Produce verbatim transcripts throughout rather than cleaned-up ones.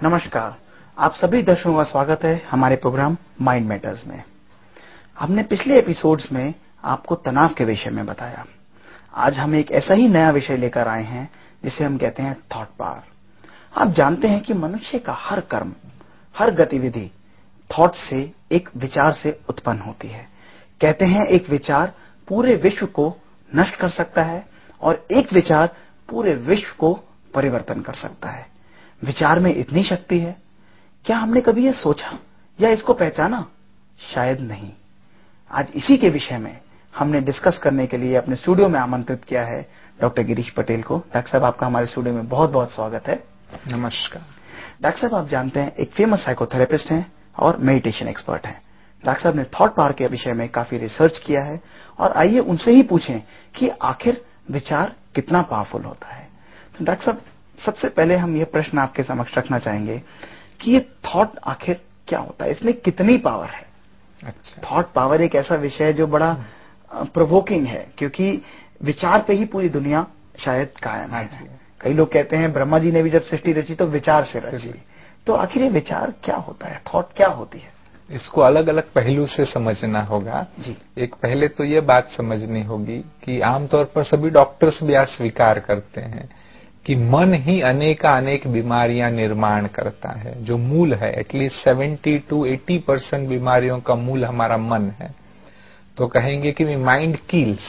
नमस्कार, आप सभी दर्शकों का स्वागत है हमारे प्रोग्राम माइंड मैटर्स में। हमने पिछले एपिसोड्स में आपको तनाव के विषय में बताया। आज हम एक ऐसा ही नया विषय लेकर आए हैं जिसे हम कहते हैं थॉट पावर। आप जानते हैं कि मनुष्य का हर कर्म, हर गतिविधि थॉट से, एक विचार से उत्पन्न होती है। कहते हैं एक विचार पूरे विश्व को नष्ट कर सकता है और एक विचार पूरे विश्व को परिवर्तन कर सकता है। विचार में इतनी शक्ति है, क्या हमने कभी यह सोचा या इसको पहचाना? शायद नहीं। आज इसी के विषय में हमने डिस्कस करने के लिए अपने स्टूडियो में आमंत्रित किया है डॉक्टर गिरीश पटेल को। डॉक्टर साहब, आपका हमारे स्टूडियो में बहुत बहुत स्वागत है। नमस्कार। डॉक्टर साहब, आप जानते हैं एक फेमस साइकोथेरेपिस्ट हैं और मेडिटेशन एक्सपर्ट हैं। डॉक्टर साहब ने थॉट पावर के विषय में काफी रिसर्च किया है और आइए उनसे ही पूछें कि आखिर विचार कितना पावरफुल होता है। तो डॉक्टर साहब, सबसे पहले हम ये प्रश्न आपके समक्ष रखना चाहेंगे कि ये थॉट आखिर क्या होता है, इसमें कितनी पावर है? अच्छा। थॉट पावर एक ऐसा विषय है जो बड़ा प्रोवोकिंग है, क्योंकि विचार पे ही पूरी दुनिया शायद कायम है। कई लोग कहते हैं ब्रह्मा जी ने भी जब सृष्टि रची तो विचार से रची। तो आखिर ये विचार क्या होता है, थॉट क्या होती है? इसको अलग अलग पहलू से समझना होगा जी। एक पहले तो ये बात समझनी होगी कि आमतौर पर सभी डॉक्टर्स भी आज स्वीकार करते हैं कि मन ही अनेका अनेक बीमारियां निर्माण करता है। जो मूल है, at least seventy two eighty percent बीमारियों का मूल हमारा मन है। तो कहेंगे कि माइंड किल्स,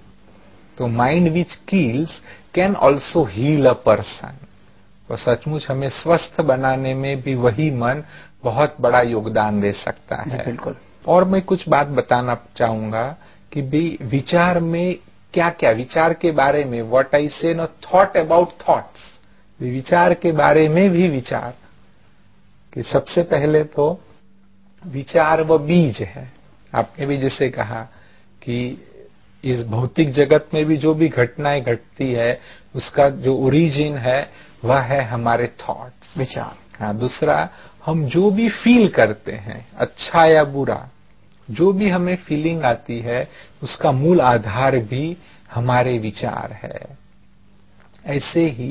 तो mind which kills can also heal a person. तो सचमुच हमें स्वस्थ बनाने में भी वही मन बहुत बड़ा योगदान दे सकता है। बिल्कुल। और मैं कुछ बात बताना चाहूंगा कि भी विचार में क्या क्या, विचार के बारे में व्हाट आई से नो थॉट अबाउट थॉट्स, विचार के बारे में भी विचार कि सबसे पहले तो विचार वो बीज है। आपने भी जैसे कहा कि इस भौतिक जगत में भी जो भी घटनाएं घटती है उसका जो ओरिजिन है वह है हमारे थॉट्स, विचार। हाँ, दूसरा हम जो भी फील करते हैं, अच्छा या बुरा, जो भी हमें फीलिंग आती है उसका मूल आधार भी हमारे विचार है। ऐसे ही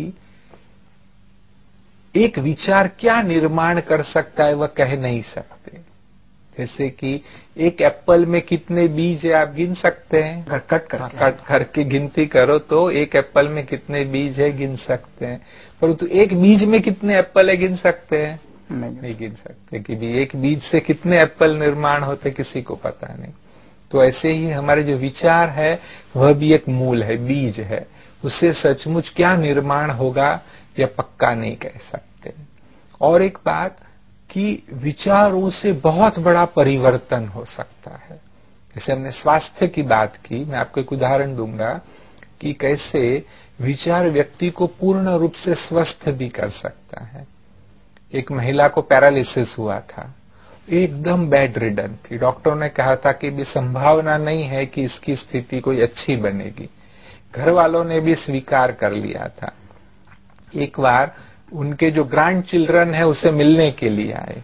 एक विचार क्या निर्माण कर सकता है वह कह नहीं सकते। जैसे कि एक एप्पल में कितने बीज है आप गिन सकते हैं? कट कट करके, हाँ, कट करके गिनती करो तो एक एप्पल में कितने बीज है गिन सकते हैं, परंतु एक बीज में कितने एप्पल है गिन सकते हैं? नहीं, नहीं गिन सकते कि भी एक बीज से कितने एप्पल निर्माण होते किसी को पता नहीं। तो ऐसे ही हमारे जो विचार है वह भी एक मूल है, बीज है। उससे सचमुच क्या निर्माण होगा यह पक्का नहीं कह सकते। और एक बात कि विचारों से बहुत बड़ा परिवर्तन हो सकता है। जैसे हमने स्वास्थ्य की बात की, मैं आपको एक उदाहरण दूंगा कि कैसे विचार व्यक्ति को पूर्ण रूप से स्वस्थ भी कर सकता है। एक महिला को पैरालिसिस हुआ था, एकदम बेड रिडन थी। डॉक्टरों ने कहा था कि भी संभावना नहीं है कि इसकी स्थिति कोई अच्छी बनेगी। घर वालों ने भी स्वीकार कर लिया था। एक बार उनके जो ग्रैंड चिल्ड्रन है उसे मिलने के लिए आए।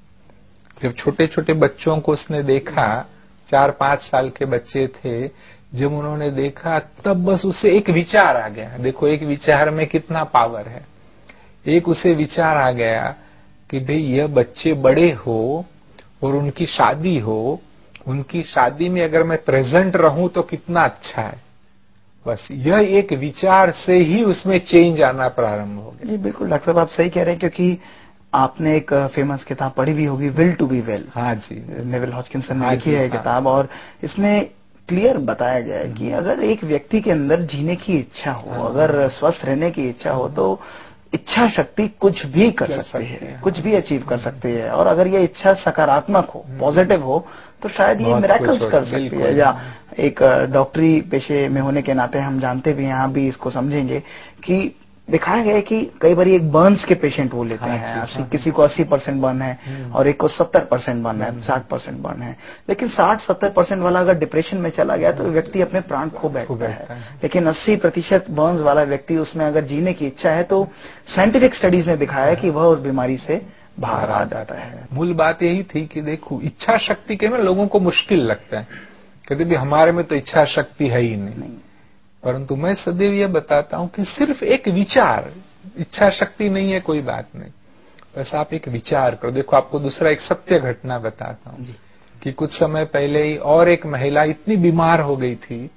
जब छोटे छोटे बच्चों को उसने देखा, चार पांच साल के बच्चे थे, जब उन्होंने देखा तब बस उसे एक विचार आ गया। देखो एक विचार में कितना पावर है। एक उसे विचार आ गया कि भाई यह बच्चे बड़े हो और उनकी शादी हो, उनकी शादी में अगर मैं प्रेजेंट रहूं तो कितना अच्छा है। बस यह एक विचार से ही उसमें चेंज आना प्रारंभ हो गया। जी बिल्कुल डॉक्टर साहब, आप सही कह रहे हैं, क्योंकि आपने एक फेमस किताब पढ़ी भी होगी, विल टू बी वेल। हाँ जी, नेविल हॉजकिंसन ने हाँ लिखी है हाँ। किताब, और इसमें क्लियर बताया गया है कि अगर एक व्यक्ति के अंदर जीने की इच्छा हो, हाँ, अगर स्वस्थ रहने की इच्छा हो, तो इच्छा शक्ति कुछ भी कर कर सकती है, है, कुछ भी अचीव कर सकती है। और अगर ये इच्छा सकारात्मक हो, पॉजिटिव हो, तो शायद ये मिरेकल्स कर सकती है। या एक डॉक्टरी पेशे में होने के नाते हम जानते भी, यहाँ भी इसको समझेंगे कि दिखाया गया है कि कई बार एक बर्न्स के पेशेंट वो लेते हाँ हैं, जी, अस्सी, हाँ, किसी को अस्सी परसेंट बर्न है और एक को सत्तर परसेंट बर्न है, साठ परसेंट बर्न है। लेकिन साठ सत्तर परसेंट वाला अगर डिप्रेशन में चला गया तो व्यक्ति अपने प्राण खो बैठता है। लेकिन अस्सी प्रतिशत बर्न्स वाला व्यक्ति, उसमें अगर जीने की इच्छा है तो साइंटिफिक स्टडीज ने दिखाया है कि वह उस बीमारी से बाहर आ जाता है। मूल बात यही थी कि देखो इच्छा शक्ति के में लोगों को मुश्किल लगता है, कहते भी हमारे में तो इच्छा शक्ति है ही नहीं, नहीं। परंतु मैं सदैव यह बताता हूं कि सिर्फ एक विचार, इच्छा शक्ति नहीं है कोई बात नहीं, बस आप एक विचार करो। देखो, आपको दूसरा एक सत्य घटना बताता हूँ कि कुछ समय पहले ही और एक महिला इतनी बीमार हो गई थी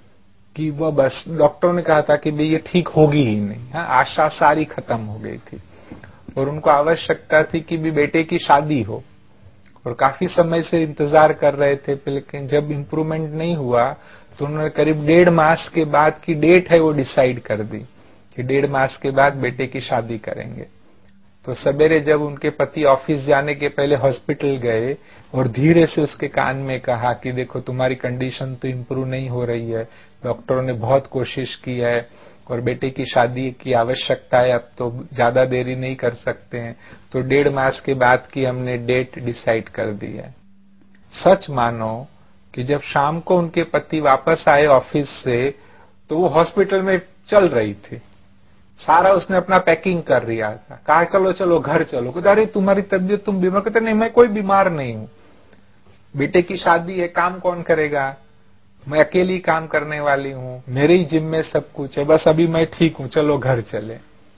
कि वह बस डॉक्टरों ने कहा था कि भाई ये ठीक होगी ही नहीं। हाँ, आशा सारी खत्म हो गई थी और उनको आवश्यकता थी कि भी बेटे की शादी हो और काफी समय से इंतजार कर रहे थे, लेकिन जब इम्प्रूवमेंट नहीं हुआ तो उन्होंने करीब डेढ़ मास के बाद की डेट है वो डिसाइड कर दी कि डेढ़ मास के बाद बेटे की शादी करेंगे। तो सवेरे जब उनके पति ऑफिस जाने के पहले हॉस्पिटल गए और धीरे से उसके कान में कहा कि देखो, तुम्हारी कंडीशन तो इम्प्रूव नहीं हो रही है, डॉक्टरों ने बहुत कोशिश की है और बेटे की शादी की आवश्यकता है, अब तो ज्यादा देरी नहीं कर सकते हैं, तो डेढ़ मास के बाद की हमने डेट डिसाइड कर दी है। सच मानो कि जब शाम को उनके पति वापस आए ऑफिस से तो वो हॉस्पिटल में चल रही थी, सारा उसने अपना पैकिंग कर लिया था, कहा चलो चलो घर चलो। कहते अरे तुम्हारी तबीयत, तुम बीमार? कहते नहीं, मैं कोई बीमार नहीं हूं, बेटे की शादी है, काम कौन करेगा, मैं अकेली काम करने वाली हूं, मेरे ही जिम में सब कुछ है, बस अभी मैं ठीक हूं, चलो घर चले।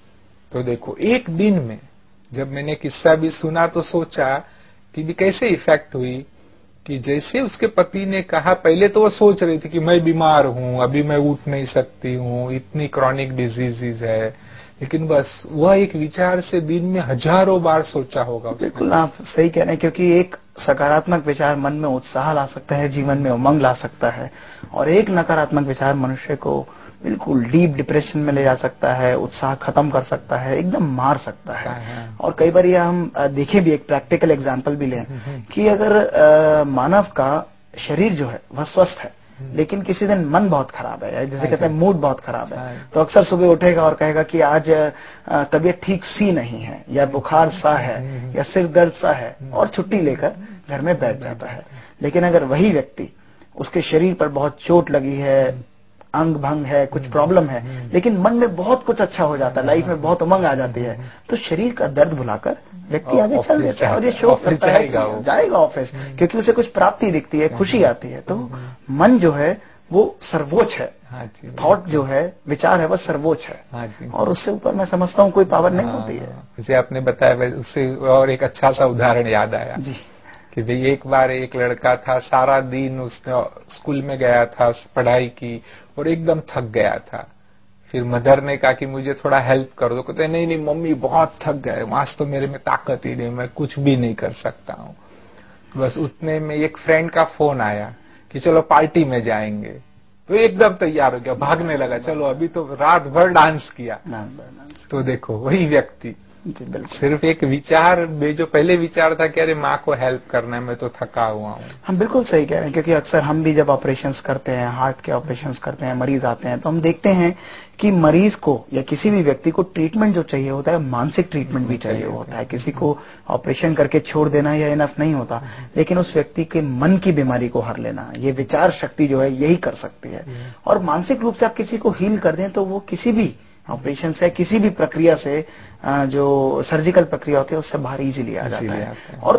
तो देखो, एक दिन में जब मैंने किस्सा भी सुना तो सोचा कि भी कैसे इफेक्ट हुई कि जैसे उसके पति ने कहा, पहले तो वो सोच रही थी कि मैं बीमार हूं, अभी मैं उठ नहीं सकती हूं, इतनी क्रॉनिक डिजीजेज है, लेकिन बस वह एक विचार से दिन में हजारों बार सोचा होगा उसने। बिल्कुल आप सही कह रहे हैं, क्योंकि एक सकारात्मक विचार मन में उत्साह ला सकता है, जीवन में उमंग ला सकता है, और एक नकारात्मक विचार मनुष्य को बिल्कुल डीप डिप्रेशन में ले जा सकता है, उत्साह खत्म कर सकता है, एकदम मार सकता है। और कई बार ये हम देखें भी, एक प्रैक्टिकल एग्जांपल भी लें कि अगर आ, मानव का शरीर जो है वह स्वस्थ है, लेकिन किसी दिन मन बहुत खराब है, जैसे कहते हैं मूड बहुत खराब है, तो अक्सर सुबह उठेगा और कहेगा कि आज तबीयत ठीक सी नहीं है, या बुखार सा है, या सिर दर्द सा है, और छुट्टी लेकर घर में बैठ जाता है। लेकिन अगर वही व्यक्ति, उसके शरीर पर बहुत चोट लगी है, अंग भंग है, कुछ प्रॉब्लम है, लेकिन मन में बहुत कुछ अच्छा हो जाता है, लाइफ में बहुत उमंग आ जाती है, तो शरीर का दर्द भुलाकर व्यक्ति आगे चल देता है और ये शो करता है कि जाएगा ऑफिस, क्योंकि उसे कुछ प्राप्ति दिखती है, खुशी आती है। तो मन जो है वो सर्वोच्च है, थॉट जो है, विचार है, वो सर्वोच्च है, और उससे ऊपर मैं समझता हूँ कोई पावर नहीं होती है। जैसे आपने बताया, उससे और एक अच्छा सा उदाहरण याद आया जी कि भाई एक बार एक लड़का था, सारा दिन उसने स्कूल में गया था, पढ़ाई की और एकदम थक गया था। फिर मदर ने कहा कि मुझे थोड़ा हेल्प कर दो। कहते नहीं नहीं मम्मी, बहुत थक गए, आज तो मेरे में ताकत ही नहीं, मैं कुछ भी नहीं कर सकता हूँ। बस उतने में एक फ्रेंड का फोन आया कि चलो पार्टी में जाएंगे, तो एकदम तैयार हो गया, भागने लगा, चलो अभी तो रात भर डांस किया। तो देखो, वही व्यक्ति सिर्फ एक विचार में, जो पहले विचार था कि अरे माँ को हेल्प करना है, मैं तो थका हुआ हूँ। हम बिल्कुल सही कह रहे हैं, क्योंकि अक्सर हम भी जब ऑपरेशंस करते हैं, हार्ट के ऑपरेशंस करते हैं, मरीज आते हैं, तो हम देखते हैं कि मरीज को या किसी भी व्यक्ति को ट्रीटमेंट जो चाहिए होता है, मानसिक ट्रीटमेंट भी चाहिए होता है। किसी को ऑपरेशन करके छोड़ देना या इनफ नहीं होता, लेकिन उस व्यक्ति के मन की बीमारी को हर लेना, ये विचार शक्ति जो है यही कर सकती है। और मानसिक रूप से आप किसी को हील कर दें तो वो किसी भी ऑपरेशन से, किसी भी प्रक्रिया से, जो सर्जिकल प्रक्रिया होती है, उससे बाहर इजीली आ जाता है और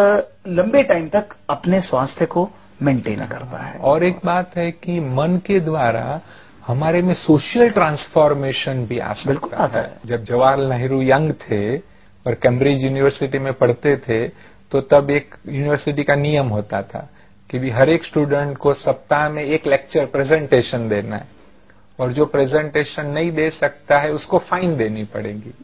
लंबे टाइम तक अपने स्वास्थ्य को मेंटेन करता है। और एक बात है कि मन के द्वारा हमारे में सोशल ट्रांसफॉर्मेशन भी आ सकता है। जब जवाहरलाल नेहरू यंग थे और कैम्ब्रिज यूनिवर्सिटी में पढ़ते थे, तो तब एक यूनिवर्सिटी का नियम होता था कि भी हर एक स्टूडेंट को सप्ताह में एक लेक्चर प्रेजेंटेशन देना है, और जो प्रेजेंटेशन नहीं दे सकता है उसको फाइन देनी पड़ेगी।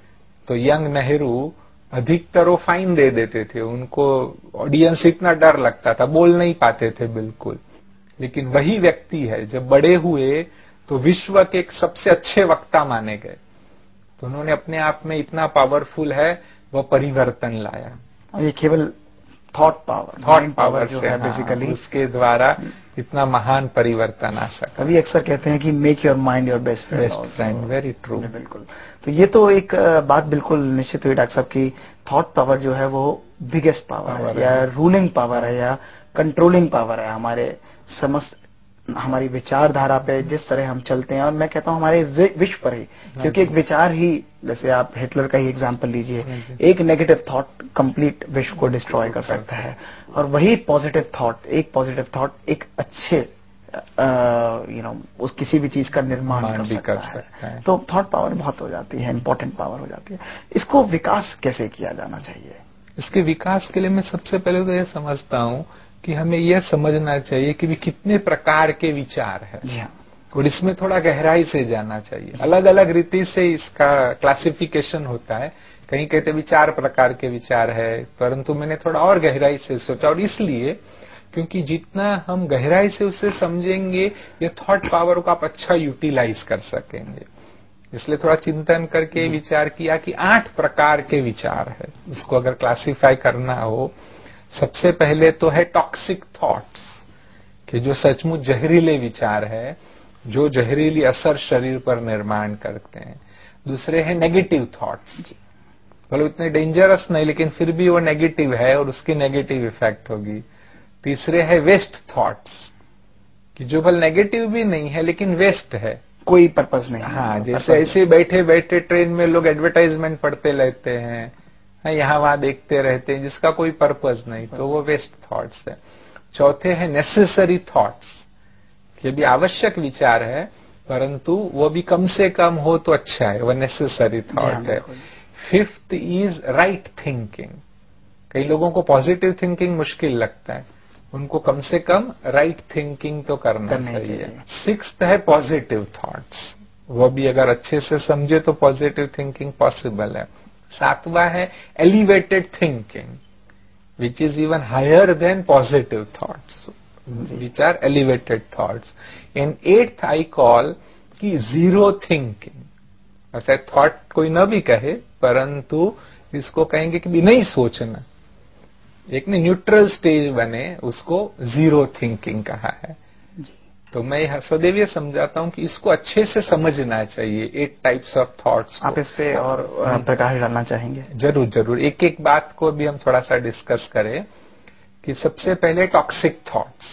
तो यंग नेहरू अधिकतर वो फाइन दे देते थे, उनको ऑडियंस इतना डर लगता था, बोल नहीं पाते थे बिल्कुल। लेकिन वही व्यक्ति है, जब बड़े हुए तो विश्व के एक सबसे अच्छे वक्ता माने गए। तो उन्होंने अपने आप में इतना पावरफुल है, वह परिवर्तन लाया। और ये केवल थॉट पावर, थॉट पावर जो है बेसिकली, उसके द्वारा इतना महान परिवर्तन आ सकता। कभी अक्सर कहते हैं कि make your mind your best friend. Best friend, very true. बिल्कुल। तो ये तो एक बात बिल्कुल निश्चित हुई डॉक्टर साहब की, थॉट पावर जो है वो बिगेस्ट पावर है, या रूलिंग पावर है, या कंट्रोलिंग पावर है हमारे समस्त, हमारी विचारधारा पे, जिस तरह हम चलते हैं, और मैं कहता हूं हमारे विश्व पर ही, क्योंकि एक विचार ही, जैसे आप हिटलर का ही एग्जांपल लीजिए, एक नेगेटिव थॉट कंप्लीट विश्व को डिस्ट्रॉय कर सकता है, और वही पॉजिटिव थॉट, एक पॉजिटिव थॉट एक अच्छे यू नो उस किसी भी चीज का निर्माण कर भी सकता, कर सकता है, है। तो थॉट पावर बहुत हो जाती है, इंपॉर्टेंट पावर हो जाती है। इसको विकास कैसे किया जाना चाहिए? इसके विकास के लिए मैं सबसे पहले तो यह समझता हूं कि हमें यह समझना चाहिए कि भी कितने प्रकार के विचार है। जी हाँ। और इसमें थोड़ा गहराई से जाना चाहिए। अलग अलग रीति से इसका क्लासिफिकेशन होता है। कहीं कहते भी चार प्रकार के विचार है, परंतु मैंने थोड़ा और गहराई से सोचा, और इसलिए क्योंकि जितना हम गहराई से उसे समझेंगे, ये थॉट पावर को आप अच्छा यूटिलाइज कर सकेंगे। इसलिए थोड़ा चिंतन करके विचार किया कि आठ प्रकार के विचार है। इसको अगर क्लासिफाई करना हो, सबसे पहले तो है टॉक्सिक थॉट्स, कि जो सचमुच जहरीले विचार है, जो जहरीली असर शरीर पर निर्माण करते हैं। दूसरे है नेगेटिव थॉट्स, मतलब इतने डेंजरस नहीं लेकिन फिर भी वो नेगेटिव है और उसकी नेगेटिव इफेक्ट होगी। तीसरे है वेस्ट थॉट्स, कि जो भले नेगेटिव भी नहीं है लेकिन वेस्ट है, कोई पर्पस नहीं। हाँ, जैसे ऐसे बैठे बैठे ट्रेन में लोग एडवर्टाइजमेंट पढ़ते रहते हैं, यहां वहां देखते रहते हैं, जिसका कोई पर्पस नहीं, तो वो वेस्ट थॉट्स है। चौथे है नेसेसरी थॉट्स, कि भी आवश्यक विचार है परंतु वो भी कम से कम हो तो अच्छा है, वो नेसेसरी थॉट है। Fifth is right thinking. कई लोगों को पॉजिटिव थिंकिंग मुश्किल लगता है, उनको कम से कम राइट थिंकिंग तो करना चाहिए। सिक्स्थ है पॉजिटिव थॉट्स, वो भी अगर अच्छे से समझे तो पॉजिटिव थिंकिंग पॉसिबल है। सातवां है elevated thinking, which is even higher than positive thoughts, which are elevated thoughts. And eighth I call कि जीरो थिंकिंग। ऐसा थॉट कोई न भी कहे, परंतु इसको कहेंगे कि भी नहीं सोचना, एक ने न्यूट्रल स्टेज बने, उसको जीरो थिंकिंग कहा है। तो मैं यह सदैव ये समझाता हूं कि इसको अच्छे से समझना चाहिए, एट टाइप्स ऑफ थॉट्स। आप इस पे और प्रकाश डालना चाहेंगे? जरूर जरूर, एक एक बात को भी हम थोड़ा सा डिस्कस करें। कि सबसे पहले टॉक्सिक थॉट्स,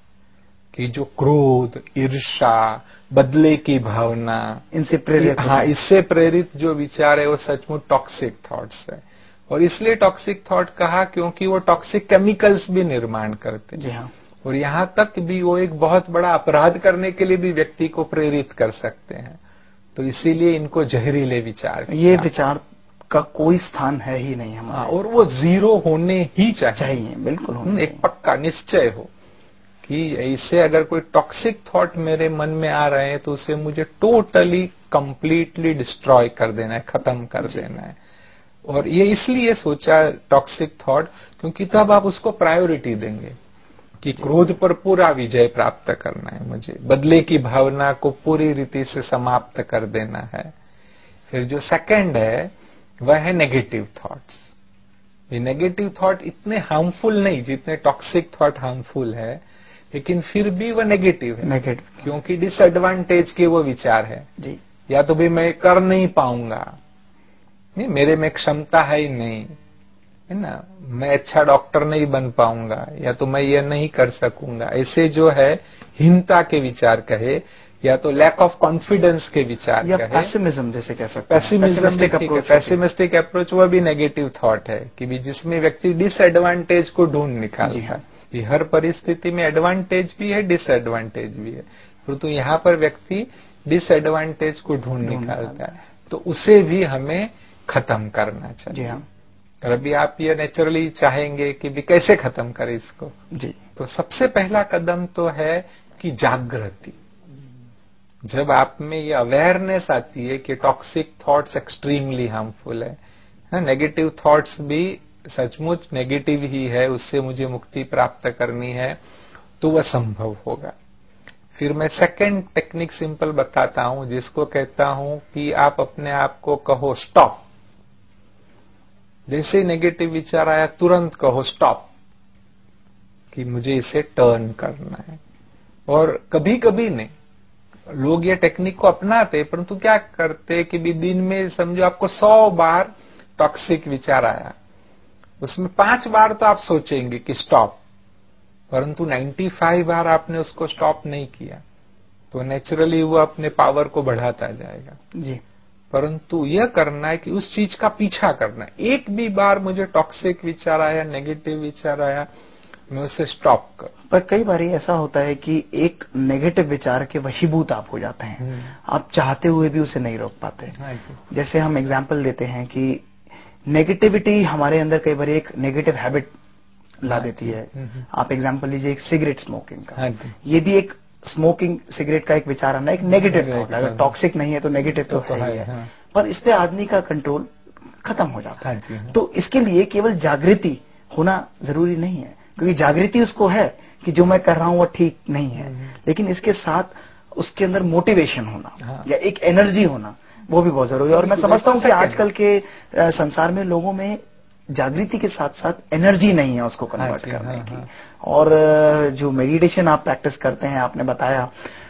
कि जो क्रोध, ईर्ष्या, बदले की भावना, इनसे प्रेरित, हाँ, इससे प्रेरित जो विचार है वो सचमुच टॉक्सिक थॉट्स है। और इसलिए टॉक्सिक थॉट कहा क्योंकि वो टॉक्सिक केमिकल्स भी निर्माण करते हैं। जी हाँ। और यहां तक भी वो एक बहुत बड़ा अपराध करने के लिए भी व्यक्ति को प्रेरित कर सकते हैं। तो इसीलिए इनको जहरीले विचार, ये विचार का कोई स्थान है ही नहीं हमारे, और वो जीरो होने ही चाहिए, चाहिए बिल्कुल होने एक पक्का निश्चय हो कि इससे अगर कोई टॉक्सिक थॉट मेरे मन में आ रहे हैं तो उसे मुझे टोटली कंप्लीटली डिस्ट्रॉय कर देना है, खत्म कर देना है। और ये इसलिए सोचा टॉक्सिक थॉट क्योंकि तब आप उसको प्रायोरिटी देंगे कि क्रोध पर पूरा विजय प्राप्त करना है, मुझे बदले की भावना को पूरी रीति से समाप्त कर देना है। फिर जो सेकंड है वह है नेगेटिव थॉट्स। ये नेगेटिव थॉट इतने हार्मफुल नहीं जितने टॉक्सिक थॉट हार्मफुल है, लेकिन फिर भी वो नेगेटिव है, नेगेटिव, क्योंकि डिसएडवांटेज के वो विचार है जी। या तो भी मैं कर नहीं पाऊंगा, नहीं मेरे में क्षमता है ही नहीं, है ना, मैं अच्छा डॉक्टर नहीं बन पाऊंगा, या तो मैं ये नहीं कर सकूंगा, ऐसे जो है हीनता के विचार कहे, या तो लैक ऑफ कॉन्फिडेंस के विचार या कहे, पेसिमिज्म जैसे कह सकते हैं, पेसिमिज्म अप्रोच, पेसिमिस्टिक अप्रोच वह भी नेगेटिव थॉट है कि भी जिसमें व्यक्ति डिसएडवांटेज को ढूंढ निकालता है। कि हर परिस्थिति में एडवांटेज भी है, डिसएडवांटेज भी है, परंतु यहाँ पर व्यक्ति डिसएडवांटेज को ढूंढ निकालता है, तो उसे भी हमें खत्म करना चाहिए। जी हाँ। और अभी आप ये नेचुरली चाहेंगे कि भी कैसे खत्म करें इसको, जी। तो सबसे पहला कदम तो है कि जागृति। जब आप में ये अवेयरनेस आती है कि टॉक्सिक थॉट्स एक्सट्रीमली हार्मफुल है, नेगेटिव थॉट्स भी सचमुच नेगेटिव ही है, उससे मुझे मुक्ति प्राप्त करनी है, तो वह संभव होगा। फिर मैं सेकंड टेक्निक सिंपल बताता हूं, जिसको कहता हूं कि आप अपने आप को कहो स्टॉप। जैसे नेगेटिव विचार आया तुरंत कहो स्टॉप, कि मुझे इसे टर्न करना है। और कभी कभी नहीं, लोग ये टेक्निक को अपनाते, परंतु क्या करते कि भी दिन में समझो आपको सौ बार टॉक्सिक विचार आया, उसमें पांच बार तो आप सोचेंगे कि स्टॉप, परंतु पचानवे बार आपने उसको स्टॉप नहीं किया, तो नेचुरली वो अपने पावर को बढ़ाता जाएगा। जी। परंतु यह करना है कि उस चीज का पीछा करना है। एक भी बार मुझे टॉक्सिक विचार आया, नेगेटिव विचार आया, मैं उसे स्टॉप करूं। पर कई बार ऐसा होता है कि एक नेगेटिव विचार के वशीभूत आप हो जाते हैं, आप चाहते हुए भी उसे नहीं रोक पाते। हाँ जी। जैसे हम एग्जांपल लेते हैं कि नेगेटिविटी हमारे अंदर कई बार एक नेगेटिव हैबिट ला देती है। आप एग्जांपल लीजिए एक सिगरेट स्मोकिंग का। हाँ जी। ये भी एक स्मोकिंग सिगरेट का एक विचार आना, एक नेगेटिव थॉट। अगर टॉक्सिक नहीं है तो नेगेटिव तो, तो है ही है, हाँ। पर इस पे आदमी का कंट्रोल खत्म हो जाता है। हाँ जी, हाँ। तो इसके लिए केवल जागृति होना जरूरी नहीं है, क्योंकि जागृति उसको है कि जो मैं कर रहा हूं वो ठीक नहीं है, लेकिन इसके साथ उसके अंदर मोटिवेशन होना, हाँ। या एक एनर्जी होना, वो भी बहुत जरूरी है। और मैं समझता हूं कि आजकल के संसार में लोगों में जागृति के साथ साथ एनर्जी नहीं है उसको कन्वर्ट करने हाँ, की। हाँ। और जो मेडिटेशन आप प्रैक्टिस करते हैं, आपने बताया,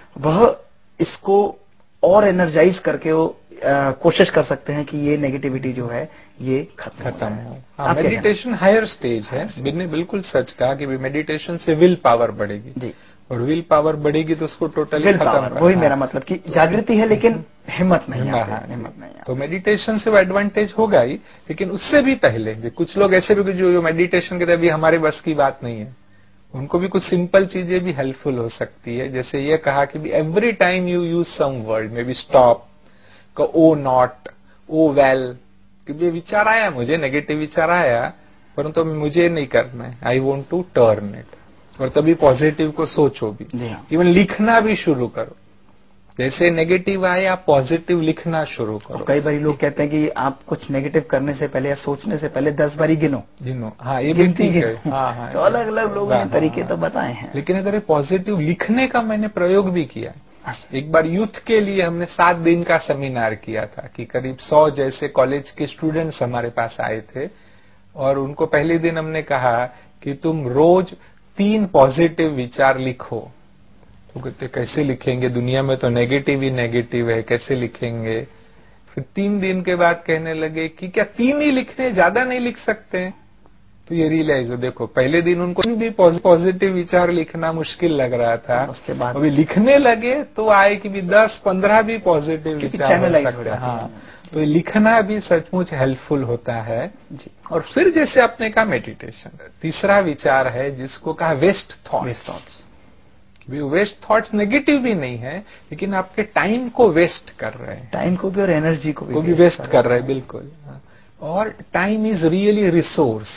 वह इसको और एनर्जाइज करके वो कोशिश कर सकते हैं कि ये नेगेटिविटी जो है ये खत्म खत्म हो। मेडिटेशन हायर स्टेज है। बिल्कुल बिल्कुल सच कहा कि मेडिटेशन से विल पावर बढ़ेगी जी, और विल पावर बढ़ेगी तो उसको टोटली खत्म। वही मेरा मतलब कि जागृति है लेकिन हिम्मत नहीं है, हिम्मत नहीं है। तो मेडिटेशन से वो एडवांटेज होगा ही, लेकिन उससे भी पहले कुछ लोग ऐसे भी जो मेडिटेशन के अभी हमारे बस की बात नहीं है, उनको भी कुछ सिंपल चीजें भी हेल्पफुल हो सकती है। जैसे ये कहा कि every time you use some word, maybe stop, oh not, oh well, कि विचार आया मुझे, नेगेटिव विचार आया, परंतु तो मुझे नहीं करना है, I want to turn it, और तभी पॉजिटिव को सोचो भी। इवन लिखना भी शुरू करो, जैसे नेगेटिव आए आप पॉजिटिव लिखना शुरू करो। कई बार लोग कहते हैं कि आप कुछ नेगेटिव करने से पहले या सोचने से पहले दस बारी गिनो गिनो हाँ, ये भी ठीक है। हाँ हाँ, तो अलग अलग लोगों ने तरीके तो बताए हैं। लेकिन अगर ये पॉजिटिव लिखने का मैंने प्रयोग भी किया। एक बार यूथ के लिए हमने सात दिन का सेमिनार किया था कि करीब सौ जैसे कॉलेज के स्टूडेंट्स हमारे पास आए थे, और उनको पहले दिन हमने कहा कि तुम रोज तीन पॉजिटिव विचार लिखो। तो कहते कैसे लिखेंगे, दुनिया में तो नेगेटिव ही नेगेटिव है, कैसे लिखेंगे। फिर तीन दिन के बाद कहने लगे कि क्या तीन ही लिखने, ज्यादा नहीं लिख सकते। तो ये रियलाइज हो, देखो पहले दिन उनको भी पॉजिटिव विचार लिखना मुश्किल लग रहा था, उसके बाद अभी लिखने लगे तो आए कि भी दस पंद्रह भी पॉजिटिव विचार हो सकते हैं। हाँ, तो लिखना भी सचमुच हेल्पफुल होता है जी। और फिर जैसे आपने कहा मेडिटेशन, तीसरा विचार है जिसको कहा waste thoughts. Waste thoughts negative भी नहीं है, लेकिन आपके टाइम को वेस्ट कर रहे हैं, टाइम को भी और एनर्जी को भी, को भी वेस्ट कर, कर रहे हैं। बिल्कुल। और टाइम इज रियली रिसोर्स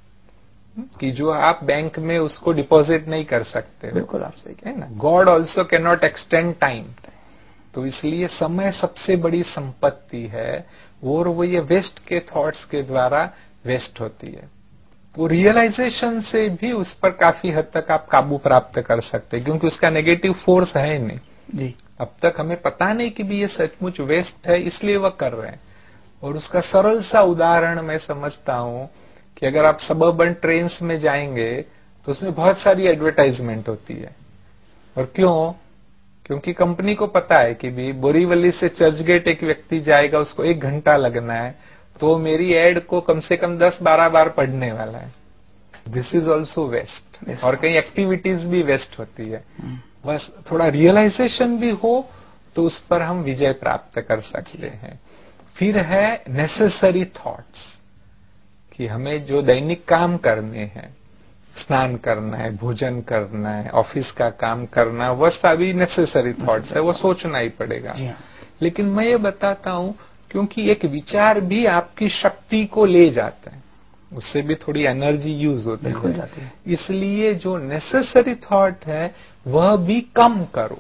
कि जो आप बैंक में उसको डिपॉजिट नहीं कर सकते। बिल्कुल आप सही है ना, God also can not extend time. तो इसलिए समय सबसे बड़ी संपत्ति है, और वो ये वेस्ट के थॉट्स के द्वारा वेस्ट होती है। वो रियलाइजेशन से भी उस पर काफी हद तक आप काबू प्राप्त कर सकते हैं, क्योंकि उसका नेगेटिव फोर्स है नहीं जी। अब तक हमें पता नहीं कि भी ये सचमुच वेस्ट है, इसलिए वह कर रहे हैं। और उसका सरल सा उदाहरण मैं समझता हूं कि अगर आप सबअर्बन ट्रेन्स में जाएंगे तो उसमें बहुत सारी एडवर्टाइजमेंट होती है। और क्यों? क्योंकि कंपनी को पता है कि भी बोरीवली से चर्चगेट एक व्यक्ति जाएगा, उसको एक घंटा लगना है, तो मेरी एड को कम से कम दस बारह बार पढ़ने वाला है। This is also waste. और कई एक्टिविटीज भी वेस्ट होती है। बस थोड़ा रियलाइजेशन भी हो तो उस पर हम विजय प्राप्त कर सकते हैं। फिर है नेसेसरी थॉट्स, कि हमें जो दैनिक काम करने हैं, स्नान करना है, भोजन करना है, ऑफिस का काम करना, वह सभी नेसेसरी थॉट्स है, वो सोचना ही पड़ेगा। लेकिन मैं ये बताता हूं, क्योंकि एक विचार भी आपकी शक्ति को ले जाता है, उससे भी थोड़ी एनर्जी यूज होती है, इसलिए जो नेसेसरी थॉट है वह भी कम करो।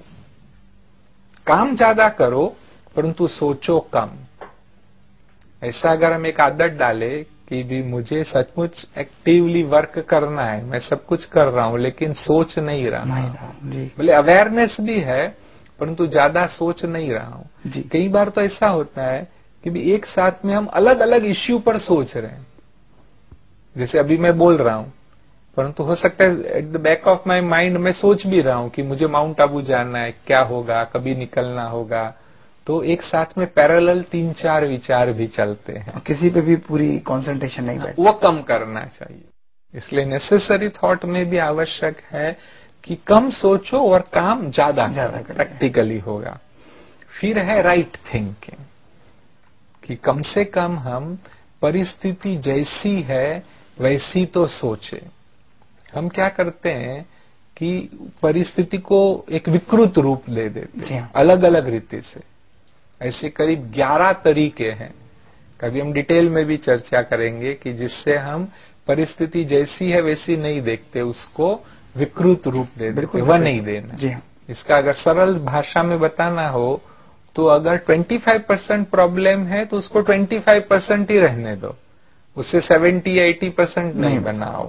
काम ज्यादा करो परंतु सोचो कम। ऐसा अगर हम एक आदत डाले कि भी मुझे सचमुच एक्टिवली वर्क करना है, मैं सब कुछ कर रहा हूं लेकिन सोच नहीं रहा हूं, बोले अवेयरनेस भी है परंतु ज्यादा सोच नहीं रहा हूं। कई बार तो ऐसा होता है कि भी एक साथ में हम अलग अलग इश्यू पर सोच रहे हैं, जैसे अभी मैं बोल रहा हूं, परंतु हो सकता है at the back of my mind मैं सोच भी रहा हूं कि मुझे माउंट आबू जाना है, क्या होगा, कभी निकलना होगा। तो एक साथ में पैरेलल तीन चार विचार भी चलते हैं, किसी पे भी पूरी कंसंट्रेशन नहीं बैठती, वो कम करना चाहिए। इसलिए नेसेसरी थॉट में भी आवश्यक है कि कम सोचो और काम ज्यादा करो, प्रैक्टिकली होगा। फिर है राइट थिंकिंग, कि कम से कम हम परिस्थिति जैसी है वैसी तो सोचे। हम क्या करते हैं कि परिस्थिति को एक विकृत रूप दे देते हैं, अलग अलग रीति से। ऐसे करीब ग्यारह तरीके हैं, कभी हम डिटेल में भी चर्चा करेंगे कि जिससे हम परिस्थिति जैसी है वैसी नहीं देखते, उसको विकृत रूप दे देते, वह नहीं देना। जी हाँ। इसका अगर सरल भाषा में बताना हो तो अगर पच्चीस परसेंट प्रॉब्लम है तो उसको पच्चीस परसेंट ही रहने दो, उससे सत्तर अस्सी परसेंट नहीं बनाओ।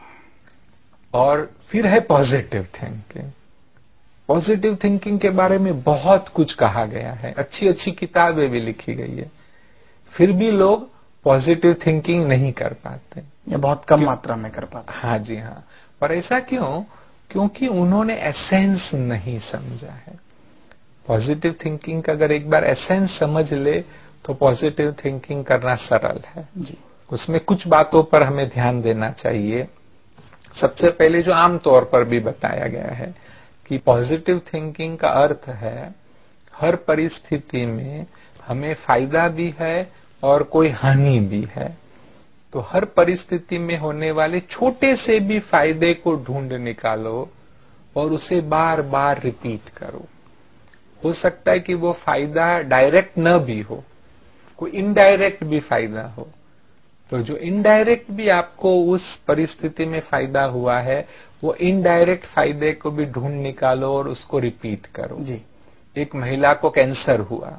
और फिर है पॉजिटिव थिंकिंग। पॉजिटिव थिंकिंग के बारे में बहुत कुछ कहा गया है, अच्छी अच्छी किताबें भी लिखी गई है, फिर भी लोग पॉजिटिव थिंकिंग नहीं कर पाते या बहुत कम मात्रा में कर पाते। हाँ जी हाँ। पर ऐसा क्यों? क्योंकि उन्होंने एसेंस नहीं समझा है। पॉजिटिव थिंकिंग का अगर एक बार एसेंस समझ ले तो पॉजिटिव थिंकिंग करना सरल है जी। उसमें कुछ बातों पर हमें ध्यान देना चाहिए। सबसे पहले जो आम तौर पर भी बताया गया है कि पॉजिटिव थिंकिंग का अर्थ है हर परिस्थिति में हमें फायदा भी है और कोई हानि भी है। तो हर परिस्थिति में होने वाले छोटे से भी फायदे को ढूंढ निकालो और उसे बार बार रिपीट करो। हो सकता है कि वो फायदा डायरेक्ट न भी हो, कोई इनडायरेक्ट भी फायदा हो, तो जो इनडायरेक्ट भी आपको उस परिस्थिति में फायदा हुआ है वो इनडायरेक्ट फायदे को भी ढूंढ निकालो और उसको रिपीट करो। जी। एक महिला को कैंसर हुआ,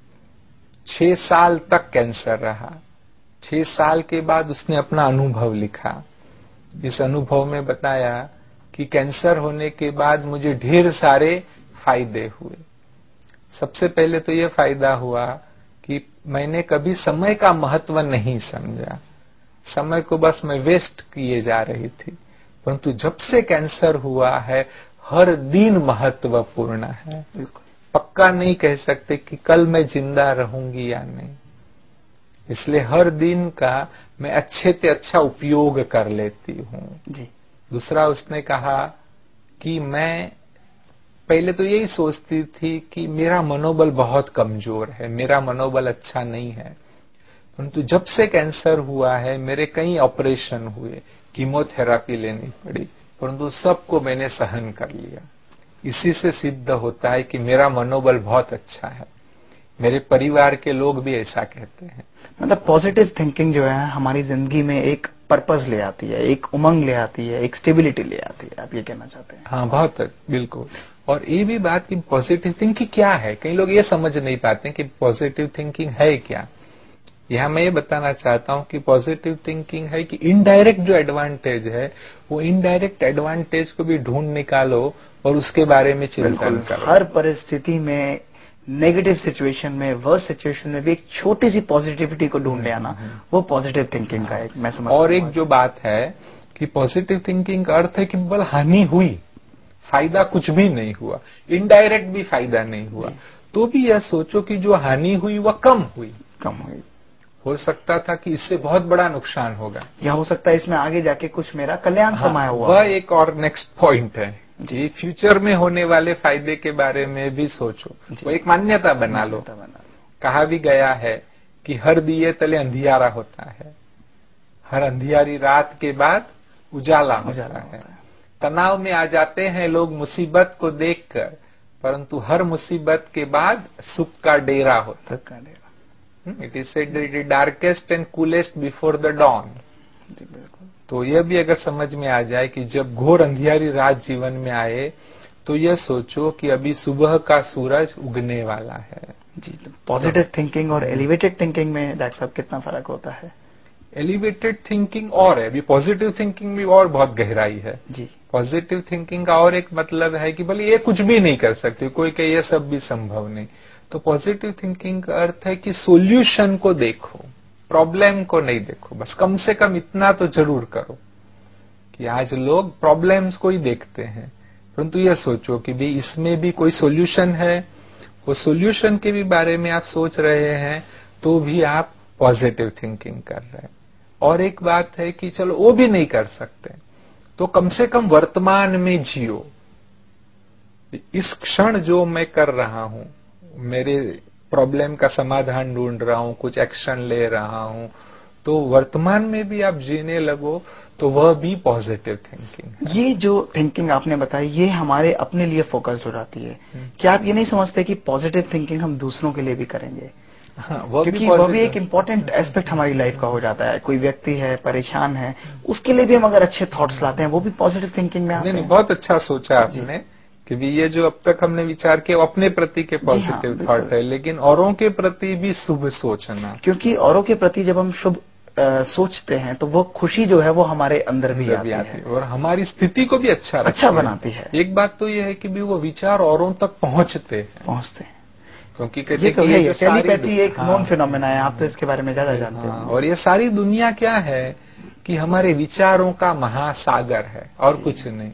छह साल तक कैंसर रहा, छह साल के बाद उसने अपना अनुभव लिखा। इस अनुभव में बताया कि कैंसर होने के बाद मुझे ढेर सारे फायदे हुए। सबसे पहले तो यह फायदा हुआ कि मैंने कभी समय का महत्व नहीं समझा, समय को बस मैं वेस्ट किए जा रही थी। परंतु जब से कैंसर हुआ है हर दिन महत्वपूर्ण है। पक्का नहीं कह सकते कि कल मैं जिंदा रहूंगी या नहीं, इसलिए हर दिन का मैं अच्छे से अच्छा उपयोग कर लेती हूं। जी। दूसरा उसने कहा कि मैं पहले तो यही सोचती थी कि मेरा मनोबल बहुत कमजोर है, मेरा मनोबल अच्छा नहीं है, परंतु जब से कैंसर हुआ है मेरे कई ऑपरेशन हुए, कीमोथेरापी लेनी पड़ी, परंतु सबको मैंने सहन कर लिया। इसी से सिद्ध होता है कि मेरा मनोबल बहुत अच्छा है। मेरे परिवार के लोग भी ऐसा कहते हैं। मतलब पॉजिटिव थिंकिंग जो है हमारी जिंदगी में एक पर्पस ले आती है, एक उमंग ले आती है, एक स्टेबिलिटी ले आती है, आप ये कहना चाहते हैं? हाँ, बहुत बिल्कुल। और ये भी बात कि पॉजिटिव थिंकिंग क्या है, कई लोग ये समझ नहीं पाते कि पॉजिटिव थिंकिंग है क्या। यहां मैं ये बताना चाहता हूं कि पॉजिटिव थिंकिंग है कि इनडायरेक्ट जो एडवांटेज है वो इनडायरेक्ट एडवांटेज को भी ढूंढ निकालो और उसके बारे में चिंतन करो। हर परिस्थिति में, नेगेटिव सिचुएशन में, वर्स्ट सिचुएशन में भी एक छोटी सी पॉजिटिविटी को ढूंढ ले आना, वो पॉजिटिव थिंकिंग का एक मैं समझ। और एक जो बात है कि पॉजिटिव थिंकिंग का अर्थ है कि केवल हानि हुई, फायदा कुछ भी नहीं हुआ, इनडायरेक्ट भी फायदा नहीं हुआ, तो भी यह सोचो कि जो हानि हुई वह कम हुई। कम हुई। हो सकता था कि इससे बहुत बड़ा नुकसान होगा, या हो सकता है इसमें आगे जाके कुछ मेरा कल्याण हाँ, समाया हुआ। वह एक और नेक्स्ट पॉइंट है कि फ्यूचर में होने वाले फायदे के बारे में भी सोचो, वो एक मान्यता बना लो। कहा भी गया है कि हर दिए तले अंधियारा होता है, हर अंधियारी रात के बाद उजाला होता है। तनाव में आ जाते हैं लोग मुसीबत को देखकर, परंतु हर मुसीबत के बाद सुख का डेरा होता है। It is said that it darkest and coolest before the dawn. तो यह भी अगर समझ में आ जाए कि जब घोर अंधियारी रात जीवन में आए तो यह सोचो कि अभी सुबह का सूरज उगने वाला है। जी। तो पॉजिटिव थिंकिंग और एलिवेटेड थिंकिंग में डॉक्टर साहब कितना फर्क होता है? एलिवेटेड थिंकिंग और है, अभी पॉजिटिव थिंकिंग में और बहुत गहराई है। जी। पॉजिटिव थिंकिंग का और एक मतलब है कि भले ये कुछ भी नहीं कर सकते, कोई कहे ये सब भी संभव नहीं, तो पॉजिटिव थिंकिंग का अर्थ है कि सॉल्यूशन को देखो, प्रॉब्लम को नहीं देखो। बस कम से कम इतना तो जरूर करो कि आज लोग प्रॉब्लम्स को ही देखते हैं, परंतु यह सोचो कि भाई इसमें भी कोई सॉल्यूशन है। वो सॉल्यूशन के भी बारे में आप सोच रहे हैं तो भी आप पॉजिटिव थिंकिंग कर रहे हैं। और एक बात है कि चलो वो भी नहीं कर सकते तो कम से कम वर्तमान में जियो। इस क्षण जो मैं कर रहा हूं, मेरे प्रॉब्लम का समाधान ढूंढ रहा हूं, कुछ एक्शन ले रहा हूं, तो वर्तमान में भी आप जीने लगो तो वह भी पॉजिटिव थिंकिंग है। ये जो थिंकिंग आपने बताई ये हमारे अपने लिए फोकस्ड हो जाती है। क्या आप ये नहीं समझते कि पॉजिटिव थिंकिंग हम दूसरों के लिए भी करेंगे? हाँ, वह क्योंकि भी वह भी एक इम्पोर्टेंट एस्पेक्ट हमारी लाइफ का हो जाता है। कोई व्यक्ति है परेशान है, उसके लिए भी हम अगर अच्छे थॉट्स लाते हैं वो भी पॉजिटिव थिंकिंग में आते नहीं, हैं। नहीं, बहुत अच्छा सोचा आपने कि ये जो अब तक हमने विचार किया अपने प्रति के पॉजिटिव हाँ, थॉट है, लेकिन औरों के प्रति भी शुभ सोचना। क्योंकि औरों के प्रति जब हम शुभ आ, सोचते हैं तो वो खुशी जो है वो हमारे अंदर भी आती, आती है और हमारी स्थिति को भी अच्छा अच्छा बनाती है। एक बात तो ये है कि भी वो विचार औरों तक पहुंचते हैं पहुंचते हैं क्योंकि कहते ये तो कि है, ये जो टेलीपैथी एक हाँ, नॉन फिनोमेना है। आप तो इसके बारे में ज्यादा जानते हैं। और ये सारी दुनिया क्या है कि हमारे विचारों का महासागर है और कुछ नहीं,